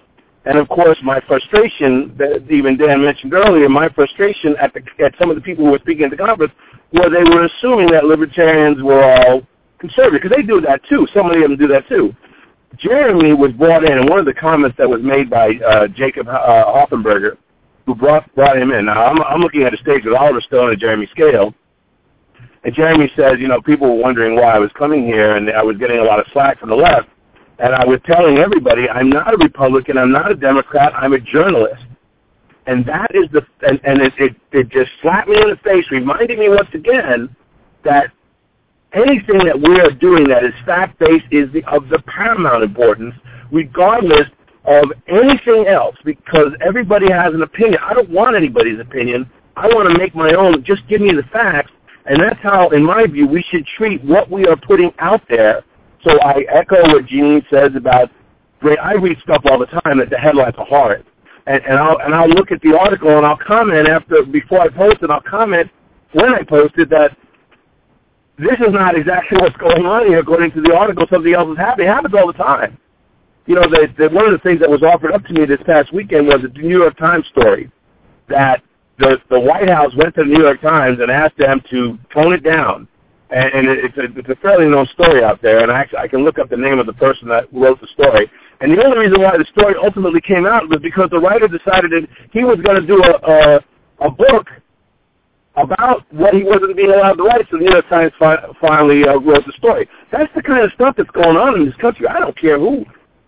I: And, of course, my frustration, that even Dan mentioned earlier, my frustration at some of the people who were speaking at the conference, where they were assuming that libertarians were all conservative, because they do that too. Some of them do that too. Jeremy was brought in, and one of the comments that was made by Jacob Hoffenberger, who brought him in. Now, I'm looking at a stage with Oliver Stone and Jeremy Scale, and Jeremy says, people were wondering why I was coming here, and I was getting a lot of slack from the left. And I was telling everybody, I'm not a Republican, I'm not a Democrat, I'm a journalist. And that is it just slapped me in the face, reminding me once again that anything that we are doing that is fact-based is of the paramount importance, regardless of anything else, because everybody has an opinion. I don't want anybody's opinion. I want to make my own. Just give me the facts. And that's how, in my view, we should treat what we are putting out there. So I echo what Jeanine says about, I read stuff all the time that the headlines are hard. And I'll look at the article and I'll comment before I post it, I'll comment when I post it that this is not exactly what's going on here according to the article. Something else is happening. It happens all the time. One of the things that was offered up to me this past weekend was a New York Times story that the White House went to the New York Times and asked them to tone it down. And it's a fairly known story out there, and I can look up the name of the person that wrote the story. And the only reason why the story ultimately came out was because the writer decided that he was going to do a book about what he wasn't being allowed to write, so the New York Times finally wrote the story. That's the kind of stuff that's going on in this country. I don't care who's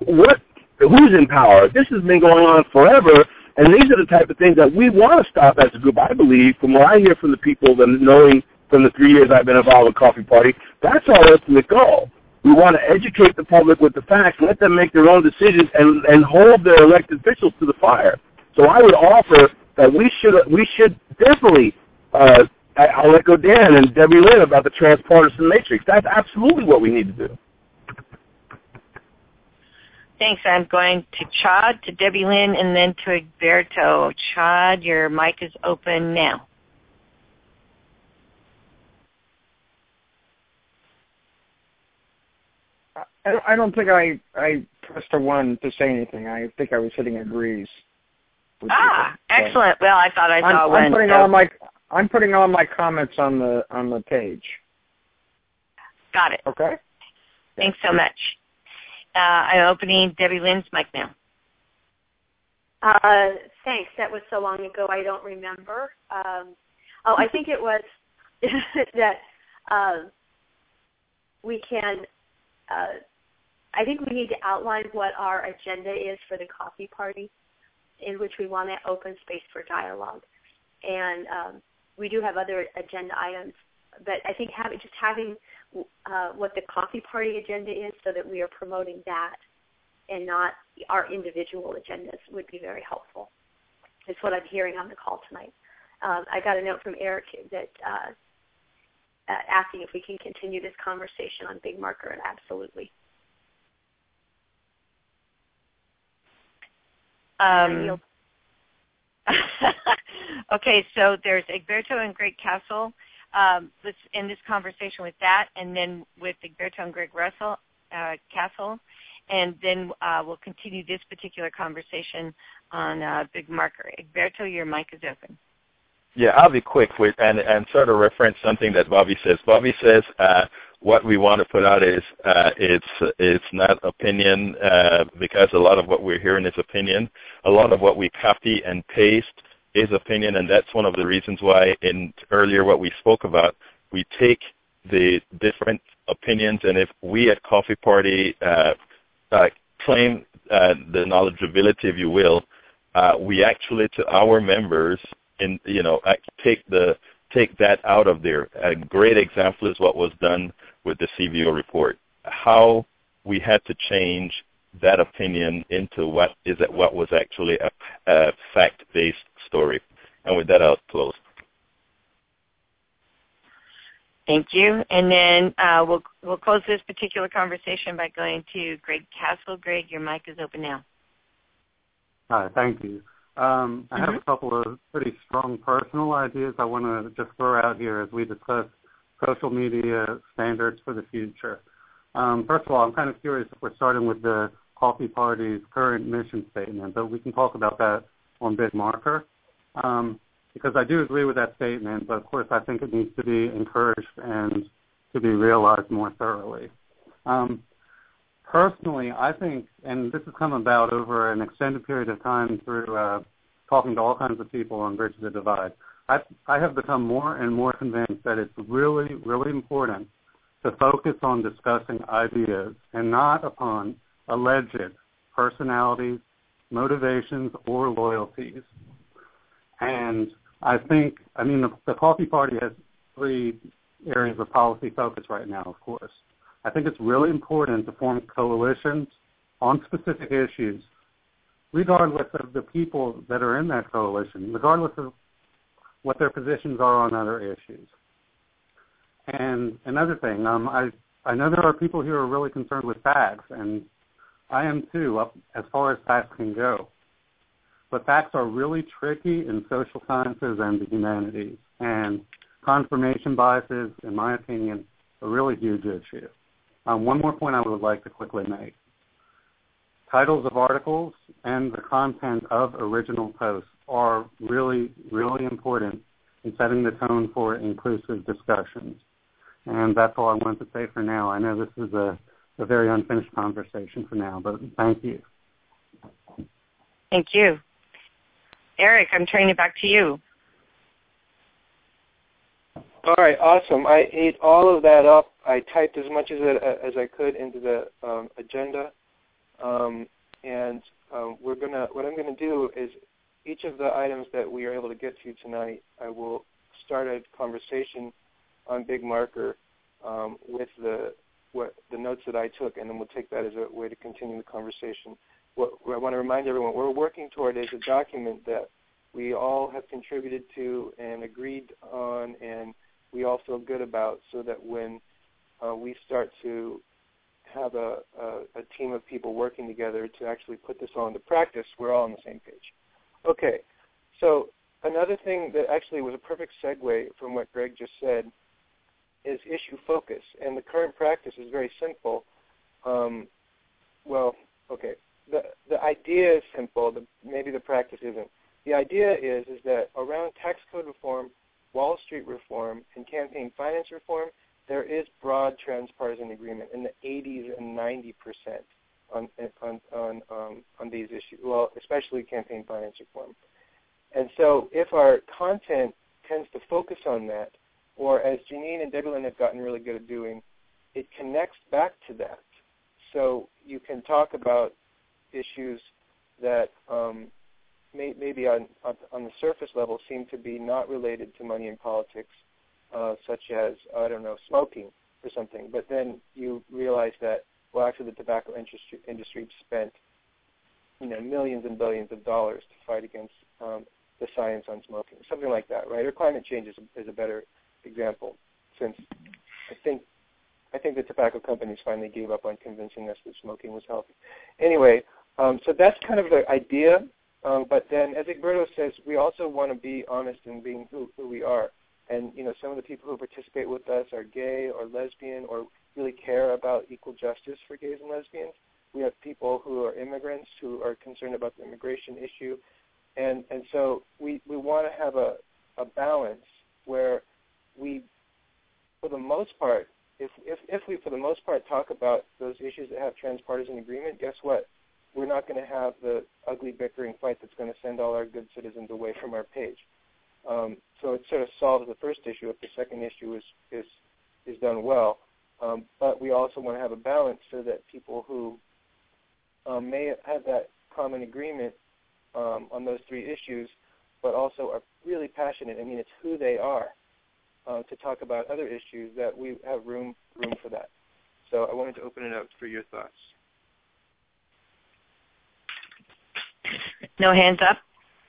I: in power. This has been going on forever, and these are the type of things that we want to stop as a group, I believe, from what I hear from the people, knowing from the 3 years I've been involved with Coffee Party. That's our ultimate goal. We want to educate the public with the facts, let them make their own decisions, and hold their elected officials to the fire. So I would offer that we should definitely, I'll echo Dan and Debbie Lynn about the transpartisan matrix. That's absolutely what we need to do.
D: Thanks. I'm going to Chad, to Debbie Lynn, and then to Egberto. Chad, your mic is open now.
E: I don't think I pressed a 1 to say anything. I think I was hitting agrees.
D: Excellent. Well, I thought I saw one.
E: I'm putting all my comments on the page.
D: Got it.
E: Okay.
D: Thanks so much. I'm opening Debbie Lynn's mic now.
J: Thanks. That was so long ago I don't remember. I think it was that we can. I think we need to outline what our agenda is for the Coffee Party, in which we want to open space for dialogue. And we do have other agenda items, but I think having what the Coffee Party agenda is so that we are promoting that and not our individual agendas would be very helpful. It's what I'm hearing on the call tonight. I got a note from Eric that asking if we can continue this conversation on Big Marker, and absolutely.
D: Okay, so there's Egberto and Greg Castle. Let's end this conversation with that, and then with Egberto and Greg Castle, and then we'll continue this particular conversation on Big Marker. Egberto, your mic is open.
K: Yeah, I'll be quick and sort of reference something that Bobby says. Bobby says what we want to put out is it's not opinion because a lot of what we're hearing is opinion. A lot of what we copy and paste is opinion, and that's one of the reasons why in earlier what we spoke about, we take the different opinions, and if we at Coffee Party claim the knowledgeability, if you will, we actually to our members take that out of there. A great example is what was done with the CBO report, how we had to change that opinion into what was actually a fact-based story. And with that, I'll close.
D: Thank you. And then we'll close this particular conversation by going to Greg Castle. Greg, your mic is open now.
L: Hi, thank you. I have a couple of pretty strong personal ideas I want to just throw out here as we discuss social media standards for the future. First of all, I'm kind of curious if we're starting with the Coffee Party's current mission statement, but we can talk about that on Big Marker. Because I do agree with that statement, but of course I think it needs to be encouraged and to be realized more thoroughly. Personally, I think, and this has come about over an extended period of time through talking to all kinds of people on Bridge the Divide, I have become more and more convinced that it's really, really important to focus on discussing ideas and not upon alleged personalities, motivations, or loyalties. And I think, the Coffee Party has 3 areas of policy focus right now, of course. I think it's really important to form coalitions on specific issues, regardless of the people that are in that coalition, regardless of what their positions are on other issues. And another thing, I know there are people here who are really concerned with facts, and I am too, up as far as facts can go. But facts are really tricky in social sciences and the humanities, and confirmation biases, in my opinion, are a really huge issue. One more point I would like to quickly make. Titles of articles and the content of original posts are really, really important in setting the tone for inclusive discussions. And that's all I want to say for now. I know this is a very unfinished conversation for now, but thank you.
D: Thank you. Eric, I'm turning it back to you.
B: All right, awesome. I ate all of that up. I typed as much as I could into the agenda, and what I'm gonna do is each of the items that we are able to get to tonight, I will start a conversation on Big Marker with the notes that I took, and then we'll take that as a way to continue the conversation. What I want to remind everyone, what we're working toward is a document that we all have contributed to and agreed on, and we all feel good about, so that when we start to have a team of people working together to actually put this all into practice, we're all on the same page. Okay, so another thing that actually was a perfect segue from what Greg just said is issue focus, and the current practice is very simple. The idea is simple, maybe the practice isn't. The idea is that around tax code reform, Wall Street reform, and campaign finance reform, there is broad transpartisan agreement in the 80s and 90% on these issues, well, especially campaign finance reform. And so if our content tends to focus on that, or as Janine and Debbie Lynn have gotten really good at doing, it connects back to that. So you can talk about issues that maybe on the surface level seem to be not related to money in politics, such as, smoking or something. But then you realize that, well, actually the tobacco industry spent, millions and billions of dollars to fight against the science on smoking, something like that, right? Or climate change is a better example, since I think the tobacco companies finally gave up on convincing us that smoking was healthy. Anyway, so that's kind of the idea. But then, as Egberto says, we also want to be honest in being who we are. And, some of the people who participate with us are gay or lesbian or really care about equal justice for gays and lesbians. We have people who are immigrants who are concerned about the immigration issue. And so we want to have a balance where we, for the most part, if we for the most part talk about those issues that have transpartisan agreement, guess what? We're not going to have the ugly bickering fight that's going to send all our good citizens away from our page. So it sort of solves the first issue if the second issue is done well. But we also want to have a balance so that people who may have that common agreement on those 3 issues, but also are really passionate. It's who they are to talk about other issues, that we have room for that. So I wanted to open it up for your thoughts.
D: No hands up.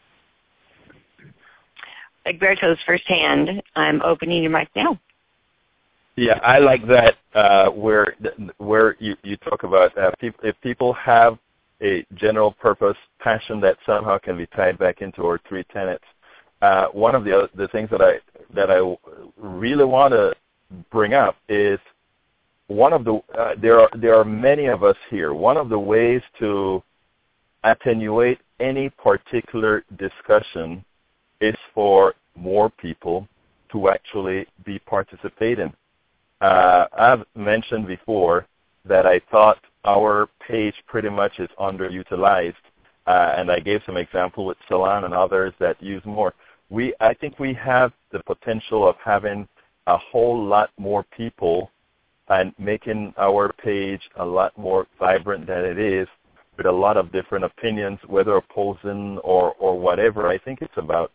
D: Egberto's first hand. I'm opening your mic now.
K: Yeah, I like that where you talk about if people have a general purpose, passion that somehow can be tied back into our 3 tenets. One of the things that I really want to bring up is one of the there are many of us here. One of the ways to attenuate any particular discussion is for more people to actually be participating. I've mentioned before that I thought our page pretty much is underutilized, and I gave some example with Salon and others that use more. I think we have the potential of having a whole lot more people and making our page a lot more vibrant than it is, with a lot of different opinions, whether opposing or whatever. I think it's about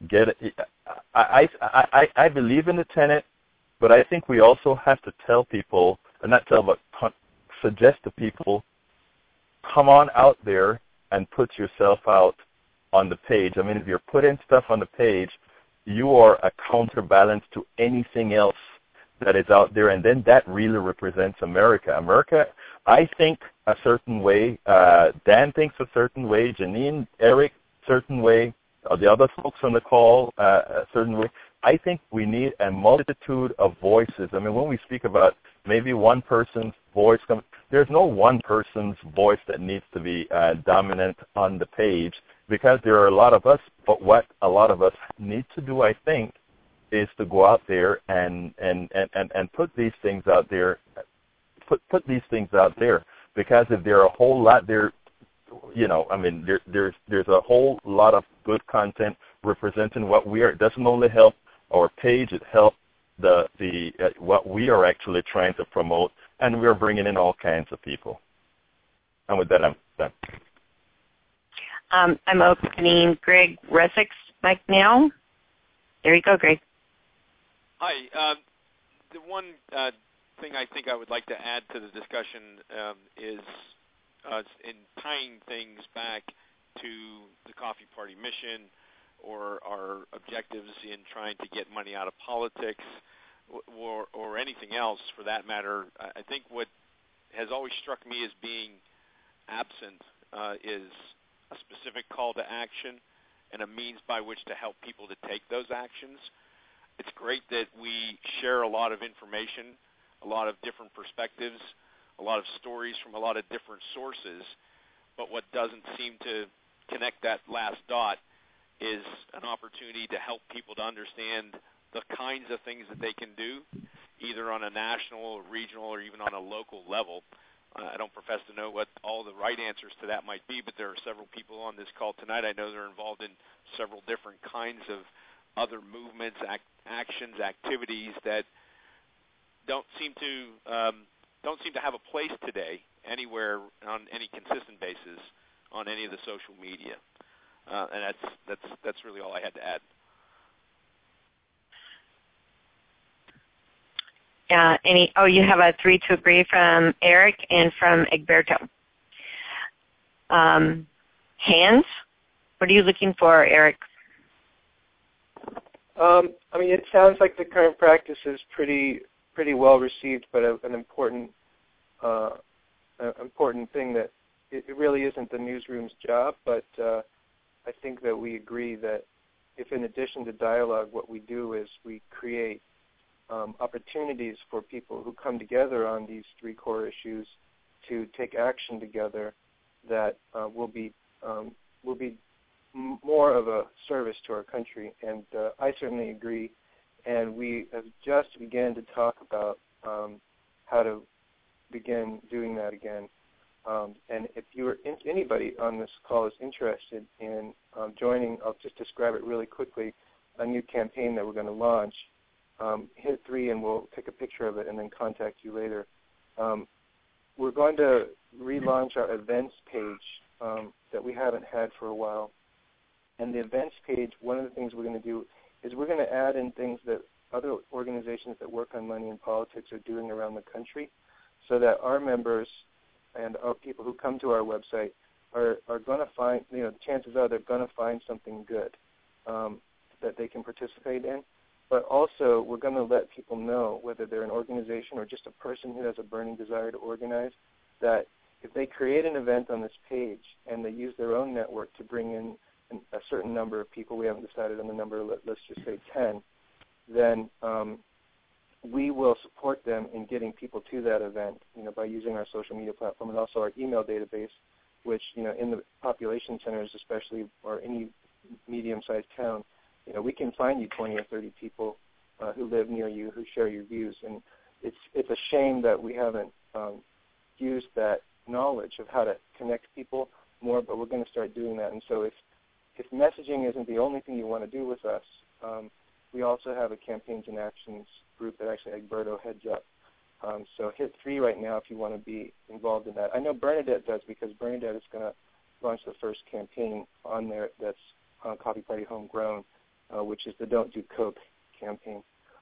K: I believe in the tenet, but I think we also have to tell people, or not tell, but suggest to people, come on out there and put yourself out on the page. I mean, if you're putting stuff on the page, you are a counterbalance to anything else that is out there, and then that really represents America. America, I think a certain way, Dan thinks a certain way, Janine, Eric, certain way, the other folks on the call, a certain way. I think we need a multitude of voices. I mean, when we speak about maybe one person's voice, there's no one person's voice that needs to be dominant on the page, because there are a lot of us, but what a lot of us need to do, I think, is to go out there and put these things out there, put these things out there, because if there are a whole lot there, you know, I mean, there's a whole lot of good content representing what we are. It doesn't only help our page; it helps the what we are actually trying to promote, and we're bringing in all kinds of people. And with that, I'm done.
D: I'm opening Greg Resick's mic now. There you go, Greg.
G: Hi. The one thing I think I would like to add to the discussion is in tying things back to the Coffee Party mission or our objectives in trying to get money out of politics or anything else for that matter. I think what has always struck me as being absent is a specific call to action and a means by which to help people to take those actions. It's great that we share a lot of information, a lot of different perspectives, a lot of stories from a lot of different sources, but what doesn't seem to connect that last dot is an opportunity to help people to understand the kinds of things that they can do, either on a national, regional, or even on a local level. I don't profess to know what all the right answers to that might be, but there are several people on this call tonight. I know they're involved in several different kinds of other movements, actions, activities that don't seem to have a place today anywhere on any consistent basis on any of the social media, and that's really all I had to add.
D: You have a 3 to agree from Eric and from Egberto. Hands? What are you looking for, Eric?
B: I mean, it sounds like the current practice is pretty well received, but an important thing that it really isn't the newsroom's job. But I think that we agree that if, in addition to dialogue, what we do is we create opportunities for people who come together on these 3 core issues to take action together, that will be more of a service to our country. And I certainly agree. And we have just began to talk about how to begin doing that again. And if anybody on this call is interested in joining, I'll just describe it really quickly, a new campaign that we're going to launch. Hit 3 and we'll take a picture of it and then contact you later. We're going to relaunch our events page that we haven't had for a while. And the events page, one of the things we're going to do is we're going to add in things that other organizations that work on money and politics are doing around the country, so that our members and our people who come to our website are going to find, chances are they're going to find something good that they can participate in. But also we're going to let people know, whether they're an organization or just a person who has a burning desire to organize, that if they create an event on this page and they use their own network to bring in a certain number of people, we haven't decided on the number, let's just say 10, then we will support them in getting people to that event, by using our social media platform and also our email database, which, in the population centers especially, or any medium-sized town, we can find you 20 or 30 people who live near you who share your views. And it's a shame that we haven't used that knowledge of how to connect people more, but we're going to start doing that. And so if messaging isn't the only thing you want to do with us, we also have a campaigns and actions group that actually Egberto heads up. So hit 3 right now if you want to be involved in that. I know Bernadette does, because Bernadette is going to launch the first campaign on there that's Coffee Party Homegrown, which is the Don't Do Coke campaign.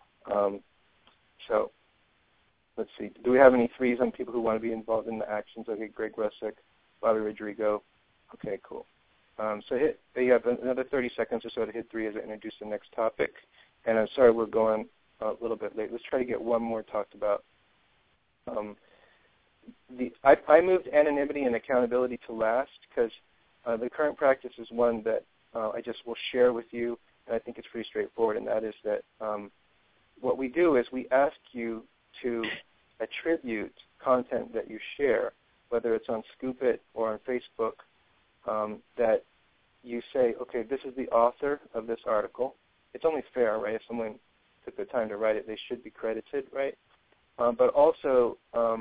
B: So let's see. Do we have any 3s on people who want to be involved in the actions? Okay, Greg Russick, Bobby Rodrigo. Okay, cool. So you have another 30 seconds or so to hit 3 as I introduce the next topic. And I'm sorry we're going a little bit late. Let's try to get one more talked about. I moved anonymity and accountability to last because the current practice is one that I just will share with you, and I think it's pretty straightforward, and that is that what we do is we ask you to attribute content that you share, whether it's on Scoop It or on Facebook, that you say, okay, this is the author of this article. It's only fair, right? If someone took the time to write it, they should be credited, right? But also,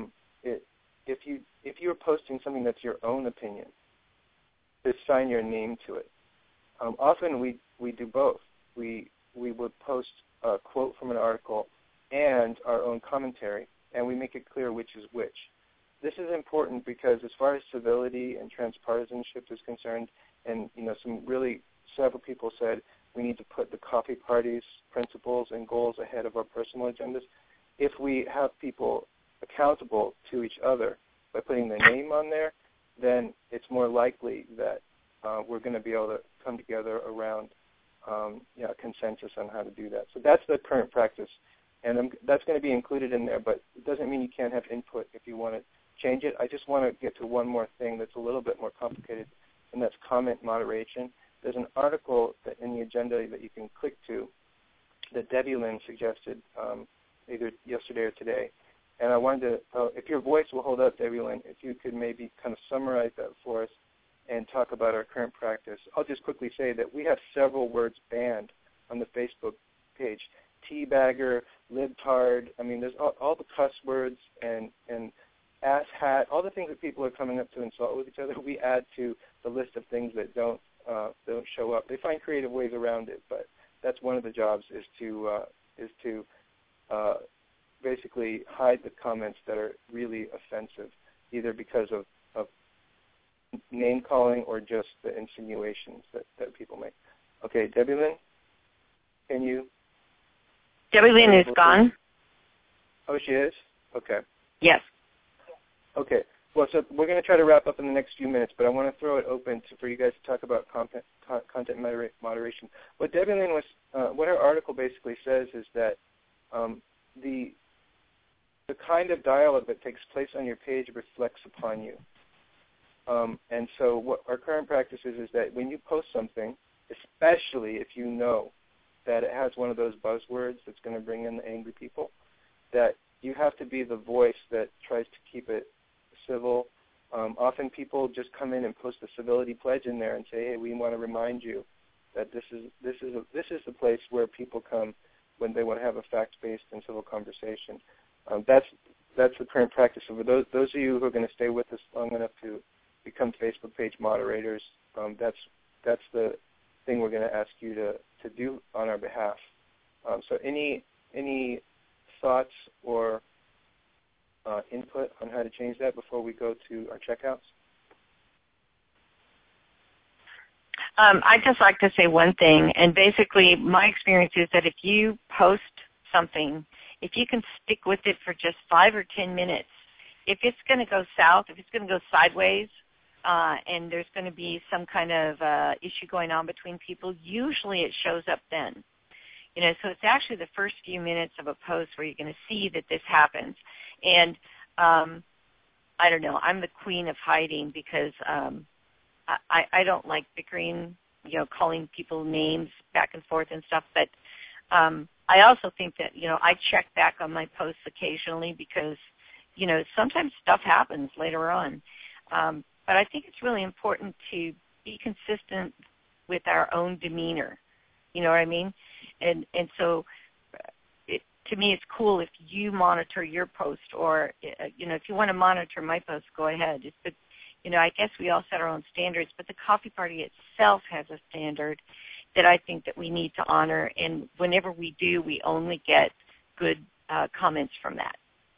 B: if you're posting something that's your own opinion, just sign your name to it. Often we do both. We would post a quote from an article and our own commentary, and we make it clear which is which. This is important because as far as civility and transpartisanship is concerned, and several people said we need to put the Coffee Party's principles and goals ahead of our personal agendas. If we have people accountable to each other by putting their name on there, then it's more likely that we're going to be able to come together around a consensus on how to do that. So that's the current practice, and that's going to be included in there, but it doesn't mean you can't have input if you want to change it. I just want to get to one more thing that's a little bit more complicated, and that's comment moderation. There's an article in the agenda that you can click to that Debbie Lynn suggested either yesterday or today. And I wanted to, if your voice will hold up, Debbie Lynn, if you could maybe kind of summarize that for us and talk about our current practice. I'll just quickly say that we have several words banned on the Facebook page. Teabagger, libtard, there's all the cuss words and ass hat, all the things that people are coming up to insult with each other, we add to the list of things that don't show up. They find creative ways around it, but that's one of the jobs is to basically hide the comments that are really offensive, either because of name calling or just the insinuations that people make. Okay, Debbie Lynn, can you?
N: Debbie Lynn is gone.
B: Oh, she is? Okay.
N: Yes.
B: Okay. Well, so we're going to try to wrap up in the next few minutes, but I want to throw it open for you guys to talk about content moderation. What Debbie Lynn what her article basically says is that the kind of dialogue that takes place on your page reflects upon you. And so what our current practice is that when you post something, especially if you know that it has one of those buzzwords that's going to bring in the angry people, that you have to be the voice that tries to keep it civil. Often people just come in and post a civility pledge in there and say, hey, we want to remind you that this is the place where people come when they want to have a fact-based and civil conversation. That's the current practice. So for those of you who are going to stay with us long enough to become Facebook page moderators, that's the thing we're going to ask you to do on our behalf. So any thoughts or input on how to change that before we go to our checkouts?
N: I'd just like to say one thing, and basically my experience is that if you post something, if you can stick with it for just 5 or 10 minutes, if it's going to go south, if it's going to go sideways, and there's going to be some kind of issue going on between people, usually it shows up then. So it's actually the first few minutes of a post where you're going to see that this happens. And I don't know, I'm the queen of hiding because I don't like bickering, calling people names back and forth and stuff. But I also think that, I check back on my posts occasionally because, sometimes stuff happens later on. But I think it's really important to be consistent with our own demeanor. You know what I mean? And so to me, it's cool if you monitor your post or, if you want to monitor my post, go ahead. But, I guess we all set our own standards, but the Coffee Party itself has a standard that I think that we need to honor. And whenever we do, we only get good comments from that.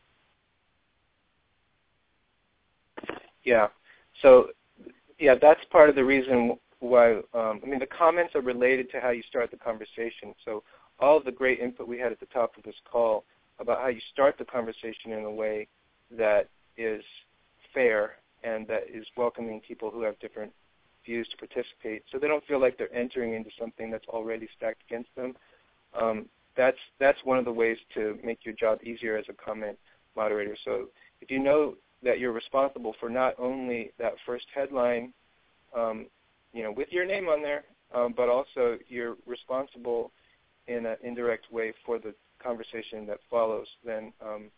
B: Yeah. So, that's part of the reason why, the comments are related to how you start the conversation. So all of the great input we had at the top of this call about how you start the conversation in a way that is fair and that is welcoming people who have different views to participate so they don't feel like they're entering into something that's already stacked against them. That's one of the ways to make your job easier as a comment moderator. So if you know that you're responsible for not only that first headline, with your name on there, but also you're responsible in an indirect way for the conversation that follows, then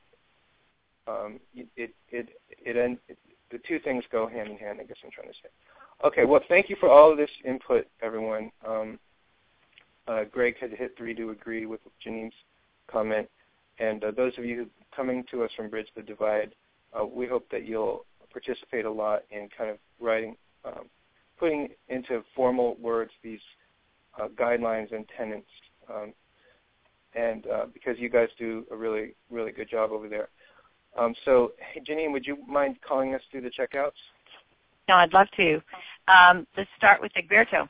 B: the two things go hand in hand, I guess I'm trying to say. Okay, well, thank you for all of this input, everyone. Greg had hit 3 to agree with Janine's comment, and those of you coming to us from Bridge the Divide, we hope that you'll participate a lot in kind of writing, putting into formal words these guidelines and tenets, and because you guys do a really, really good job over there. So, hey, Janine, would you mind calling us through the checkouts?
N: No, I'd love to. Let's start with Egberto.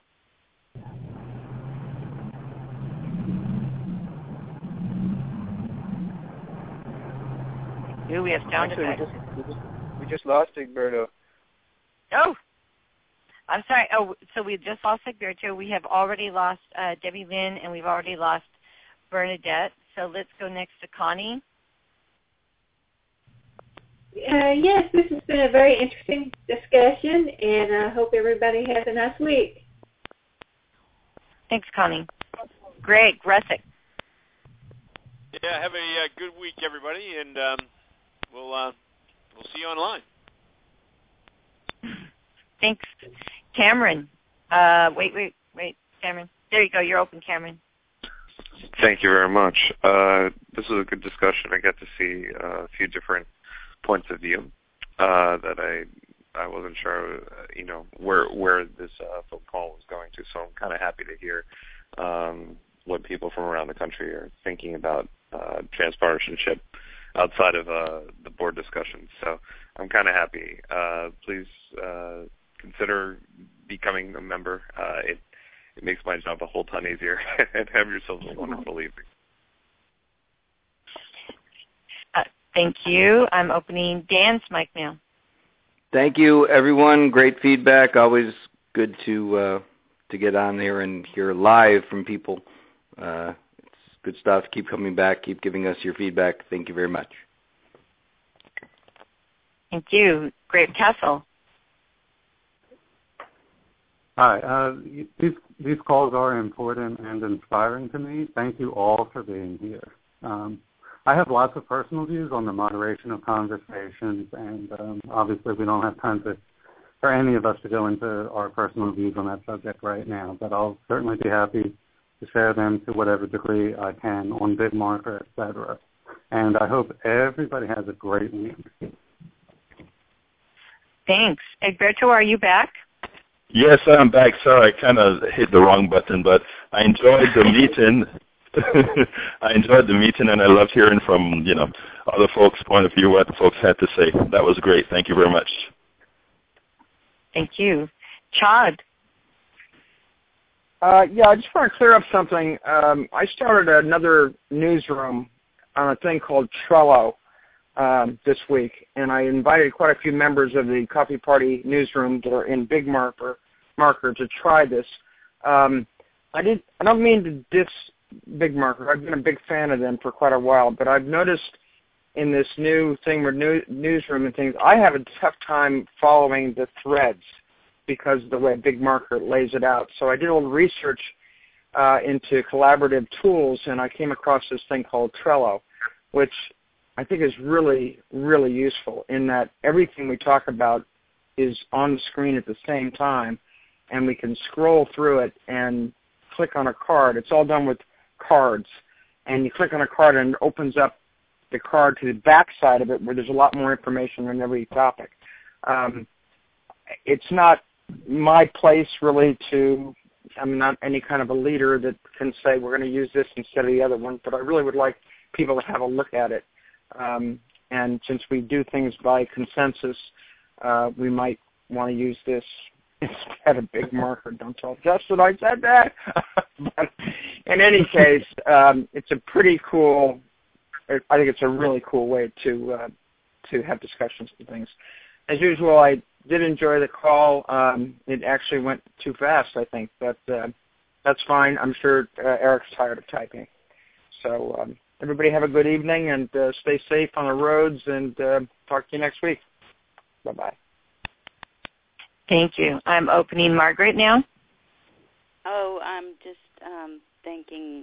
N: Ooh, we have sound effects.
B: We just lost Egberto.
N: Oh, I'm sorry. Oh, so we just lost Egberto. We have already lost Debbie Lynn, and we've already lost Bernadette. So let's go next to Connie.
H: Yes, this has been a very interesting discussion, and I hope everybody has a nice week.
N: Thanks, Connie. Greg Russick.
G: Yeah, have a good week, everybody, and we'll see you online.
N: Thanks, Cameron. Wait, Cameron. There you go. You're open, Cameron.
O: Thank you very much. This was a good discussion. I got to see a few different points of view that I wasn't sure, where this phone call was going to. So I'm kind of happy to hear what people from around the country are thinking about transpartisanship outside of the board discussions. So I'm kind of happy. Please consider becoming a member. It makes my job a whole ton easier. And have yourselves a wonderful evening.
N: Thank you. I'm opening Dan's mic now.
C: Thank you, everyone. Great feedback. Always good to get on there and hear live from people. It's good stuff. Keep coming back. Keep giving us your feedback. Thank you very much.
N: Thank you. Grape Castle.
L: Hi. These calls are important and inspiring to me. Thank you all for being here. I have lots of personal views on the moderation of conversations, and obviously we don't have time for any of us to go into our personal views on that subject right now, but I'll certainly be happy to share them to whatever degree I can on BitMarker, etc. And I hope everybody has a great week.
N: Thanks. Egberto, are you back?
K: Yes, I'm back. Sorry, I kind of hit the wrong button, but I enjoyed the meeting. I enjoyed the meeting, and I loved hearing from, other folks' point of view, what the folks had to say. That was great. Thank you very much.
N: Thank you. Chad.
E: I just want to clear up something. I started another newsroom on a thing called Trello this week, and I invited quite a few members of the Coffee Party newsroom that are in BitMarker to try this. I don't mean to diss BitMarker. I've been a big fan of them for quite a while, but I've noticed in this new thing with newsroom and things, I have a tough time following the threads because of the way BitMarker lays it out. So I did a little research into collaborative tools, and I came across this thing called Trello, which I think is really, really useful in that everything we talk about is on the screen at the same time, and we can scroll through it and click on a card. It's all done with cards, and you click on a card and it opens up the card to the back side of it where there's a lot more information on every topic. It's not my place really to, I'm not any kind of a leader that can say we're going to use this instead of the other one, but I really would like people to have a look at it. And since we do things by consensus, we might want to use this instead of big marker. Don't tell Justin I said that. But in any case, it's a pretty cool, I think it's a really cool way to have discussions and things. As usual, I did enjoy the call. It actually went too fast, I think, but that's fine. I'm sure Eric's tired of typing. So everybody have a good evening and stay safe on the roads, and talk to you next week. Bye-bye.
N: Thank you. I'm opening Margaret now.
F: Oh, I'm just thanking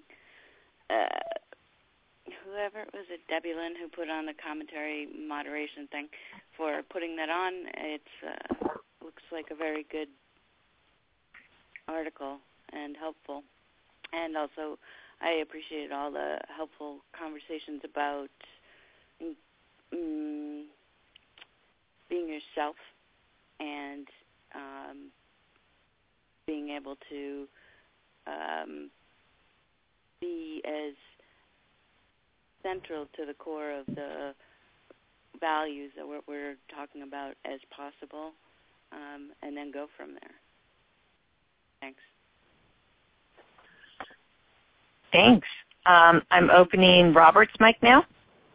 F: whoever, was it Debbie Lynn who put on the commentary moderation thing for putting that on. It's looks like a very good article and helpful. And also I appreciated all the helpful conversations about being yourself and being able to be as central to the core of the values that we're talking about as possible, and then go from there. Thanks.
N: Thanks. I'm opening Robert's mic now.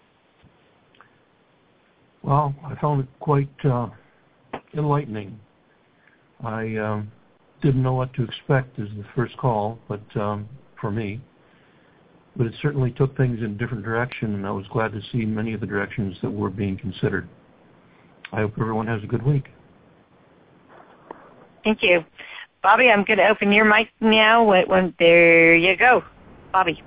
P: Well, I found it quite enlightening. I didn't know what to expect as the first call, but for me. But it certainly took things in a different direction, and I was glad to see many of the directions that were being considered. I hope everyone has a good week.
N: Thank you. Bobby, I'm going to open your mic now. There you go. Bobby.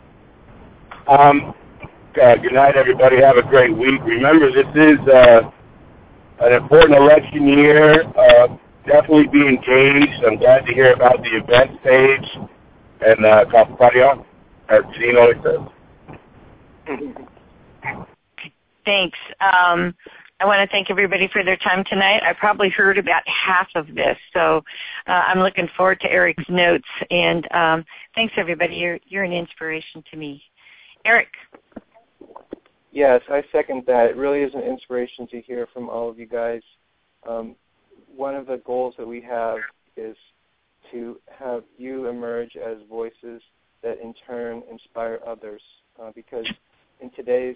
I: Good night, everybody. Have a great week. Remember, this is an important election year. Definitely be engaged. I'm glad to hear about the events page and Coffee Party on. As Gene always says.
N: Thanks. I want to thank everybody for their time tonight. I probably heard about half of this, so I'm looking forward to Eric's notes. And thanks, everybody. You're an inspiration to me. Eric.
B: Yes, I second that. It really is an inspiration to hear from all of you guys. One of the goals that we have is to have you emerge as voices that in turn inspire others, because in today's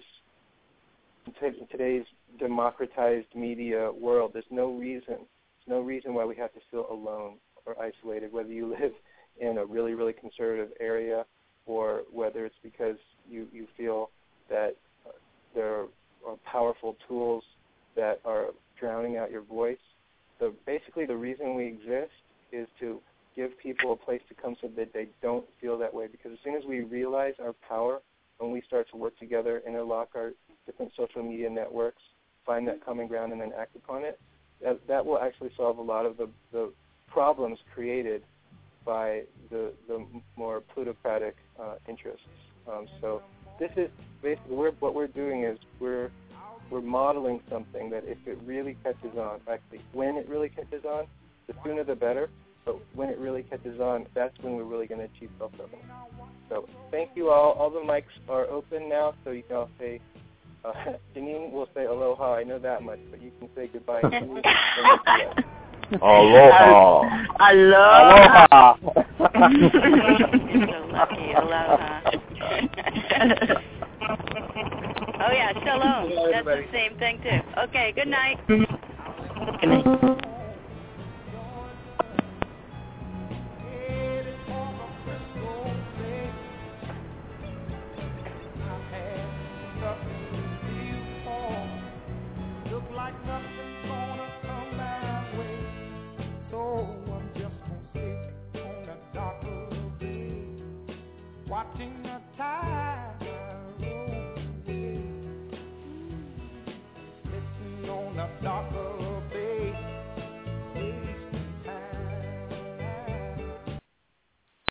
B: democratized media world, there's no reason why we have to feel alone or isolated, whether you live in a really, really conservative area or whether it's because you feel that there are powerful tools that are drowning out your voice. So basically the reason we exist is to give people a place to come so that they don't feel that way. Because as soon as we realize our power, when we start to work together, interlock our different social media networks, find that common ground, and then act upon it, that will actually solve a lot of the problems created by the more plutocratic interests. So this is basically what we're doing is we're modeling something that if it really catches on, actually when it really catches on, the sooner the better. But when it really catches on, that's when we're really going to achieve self-governance. So thank you all. All the mics are open now, so you can all say, Janine will say aloha. I know that much, but you can say goodbye.
I: Aloha.
N: Aloha.
F: So lucky. Aloha. Oh, yeah, shalom. That's the same thing, too. Okay, good night.
N: Good night.
Q: Like nothing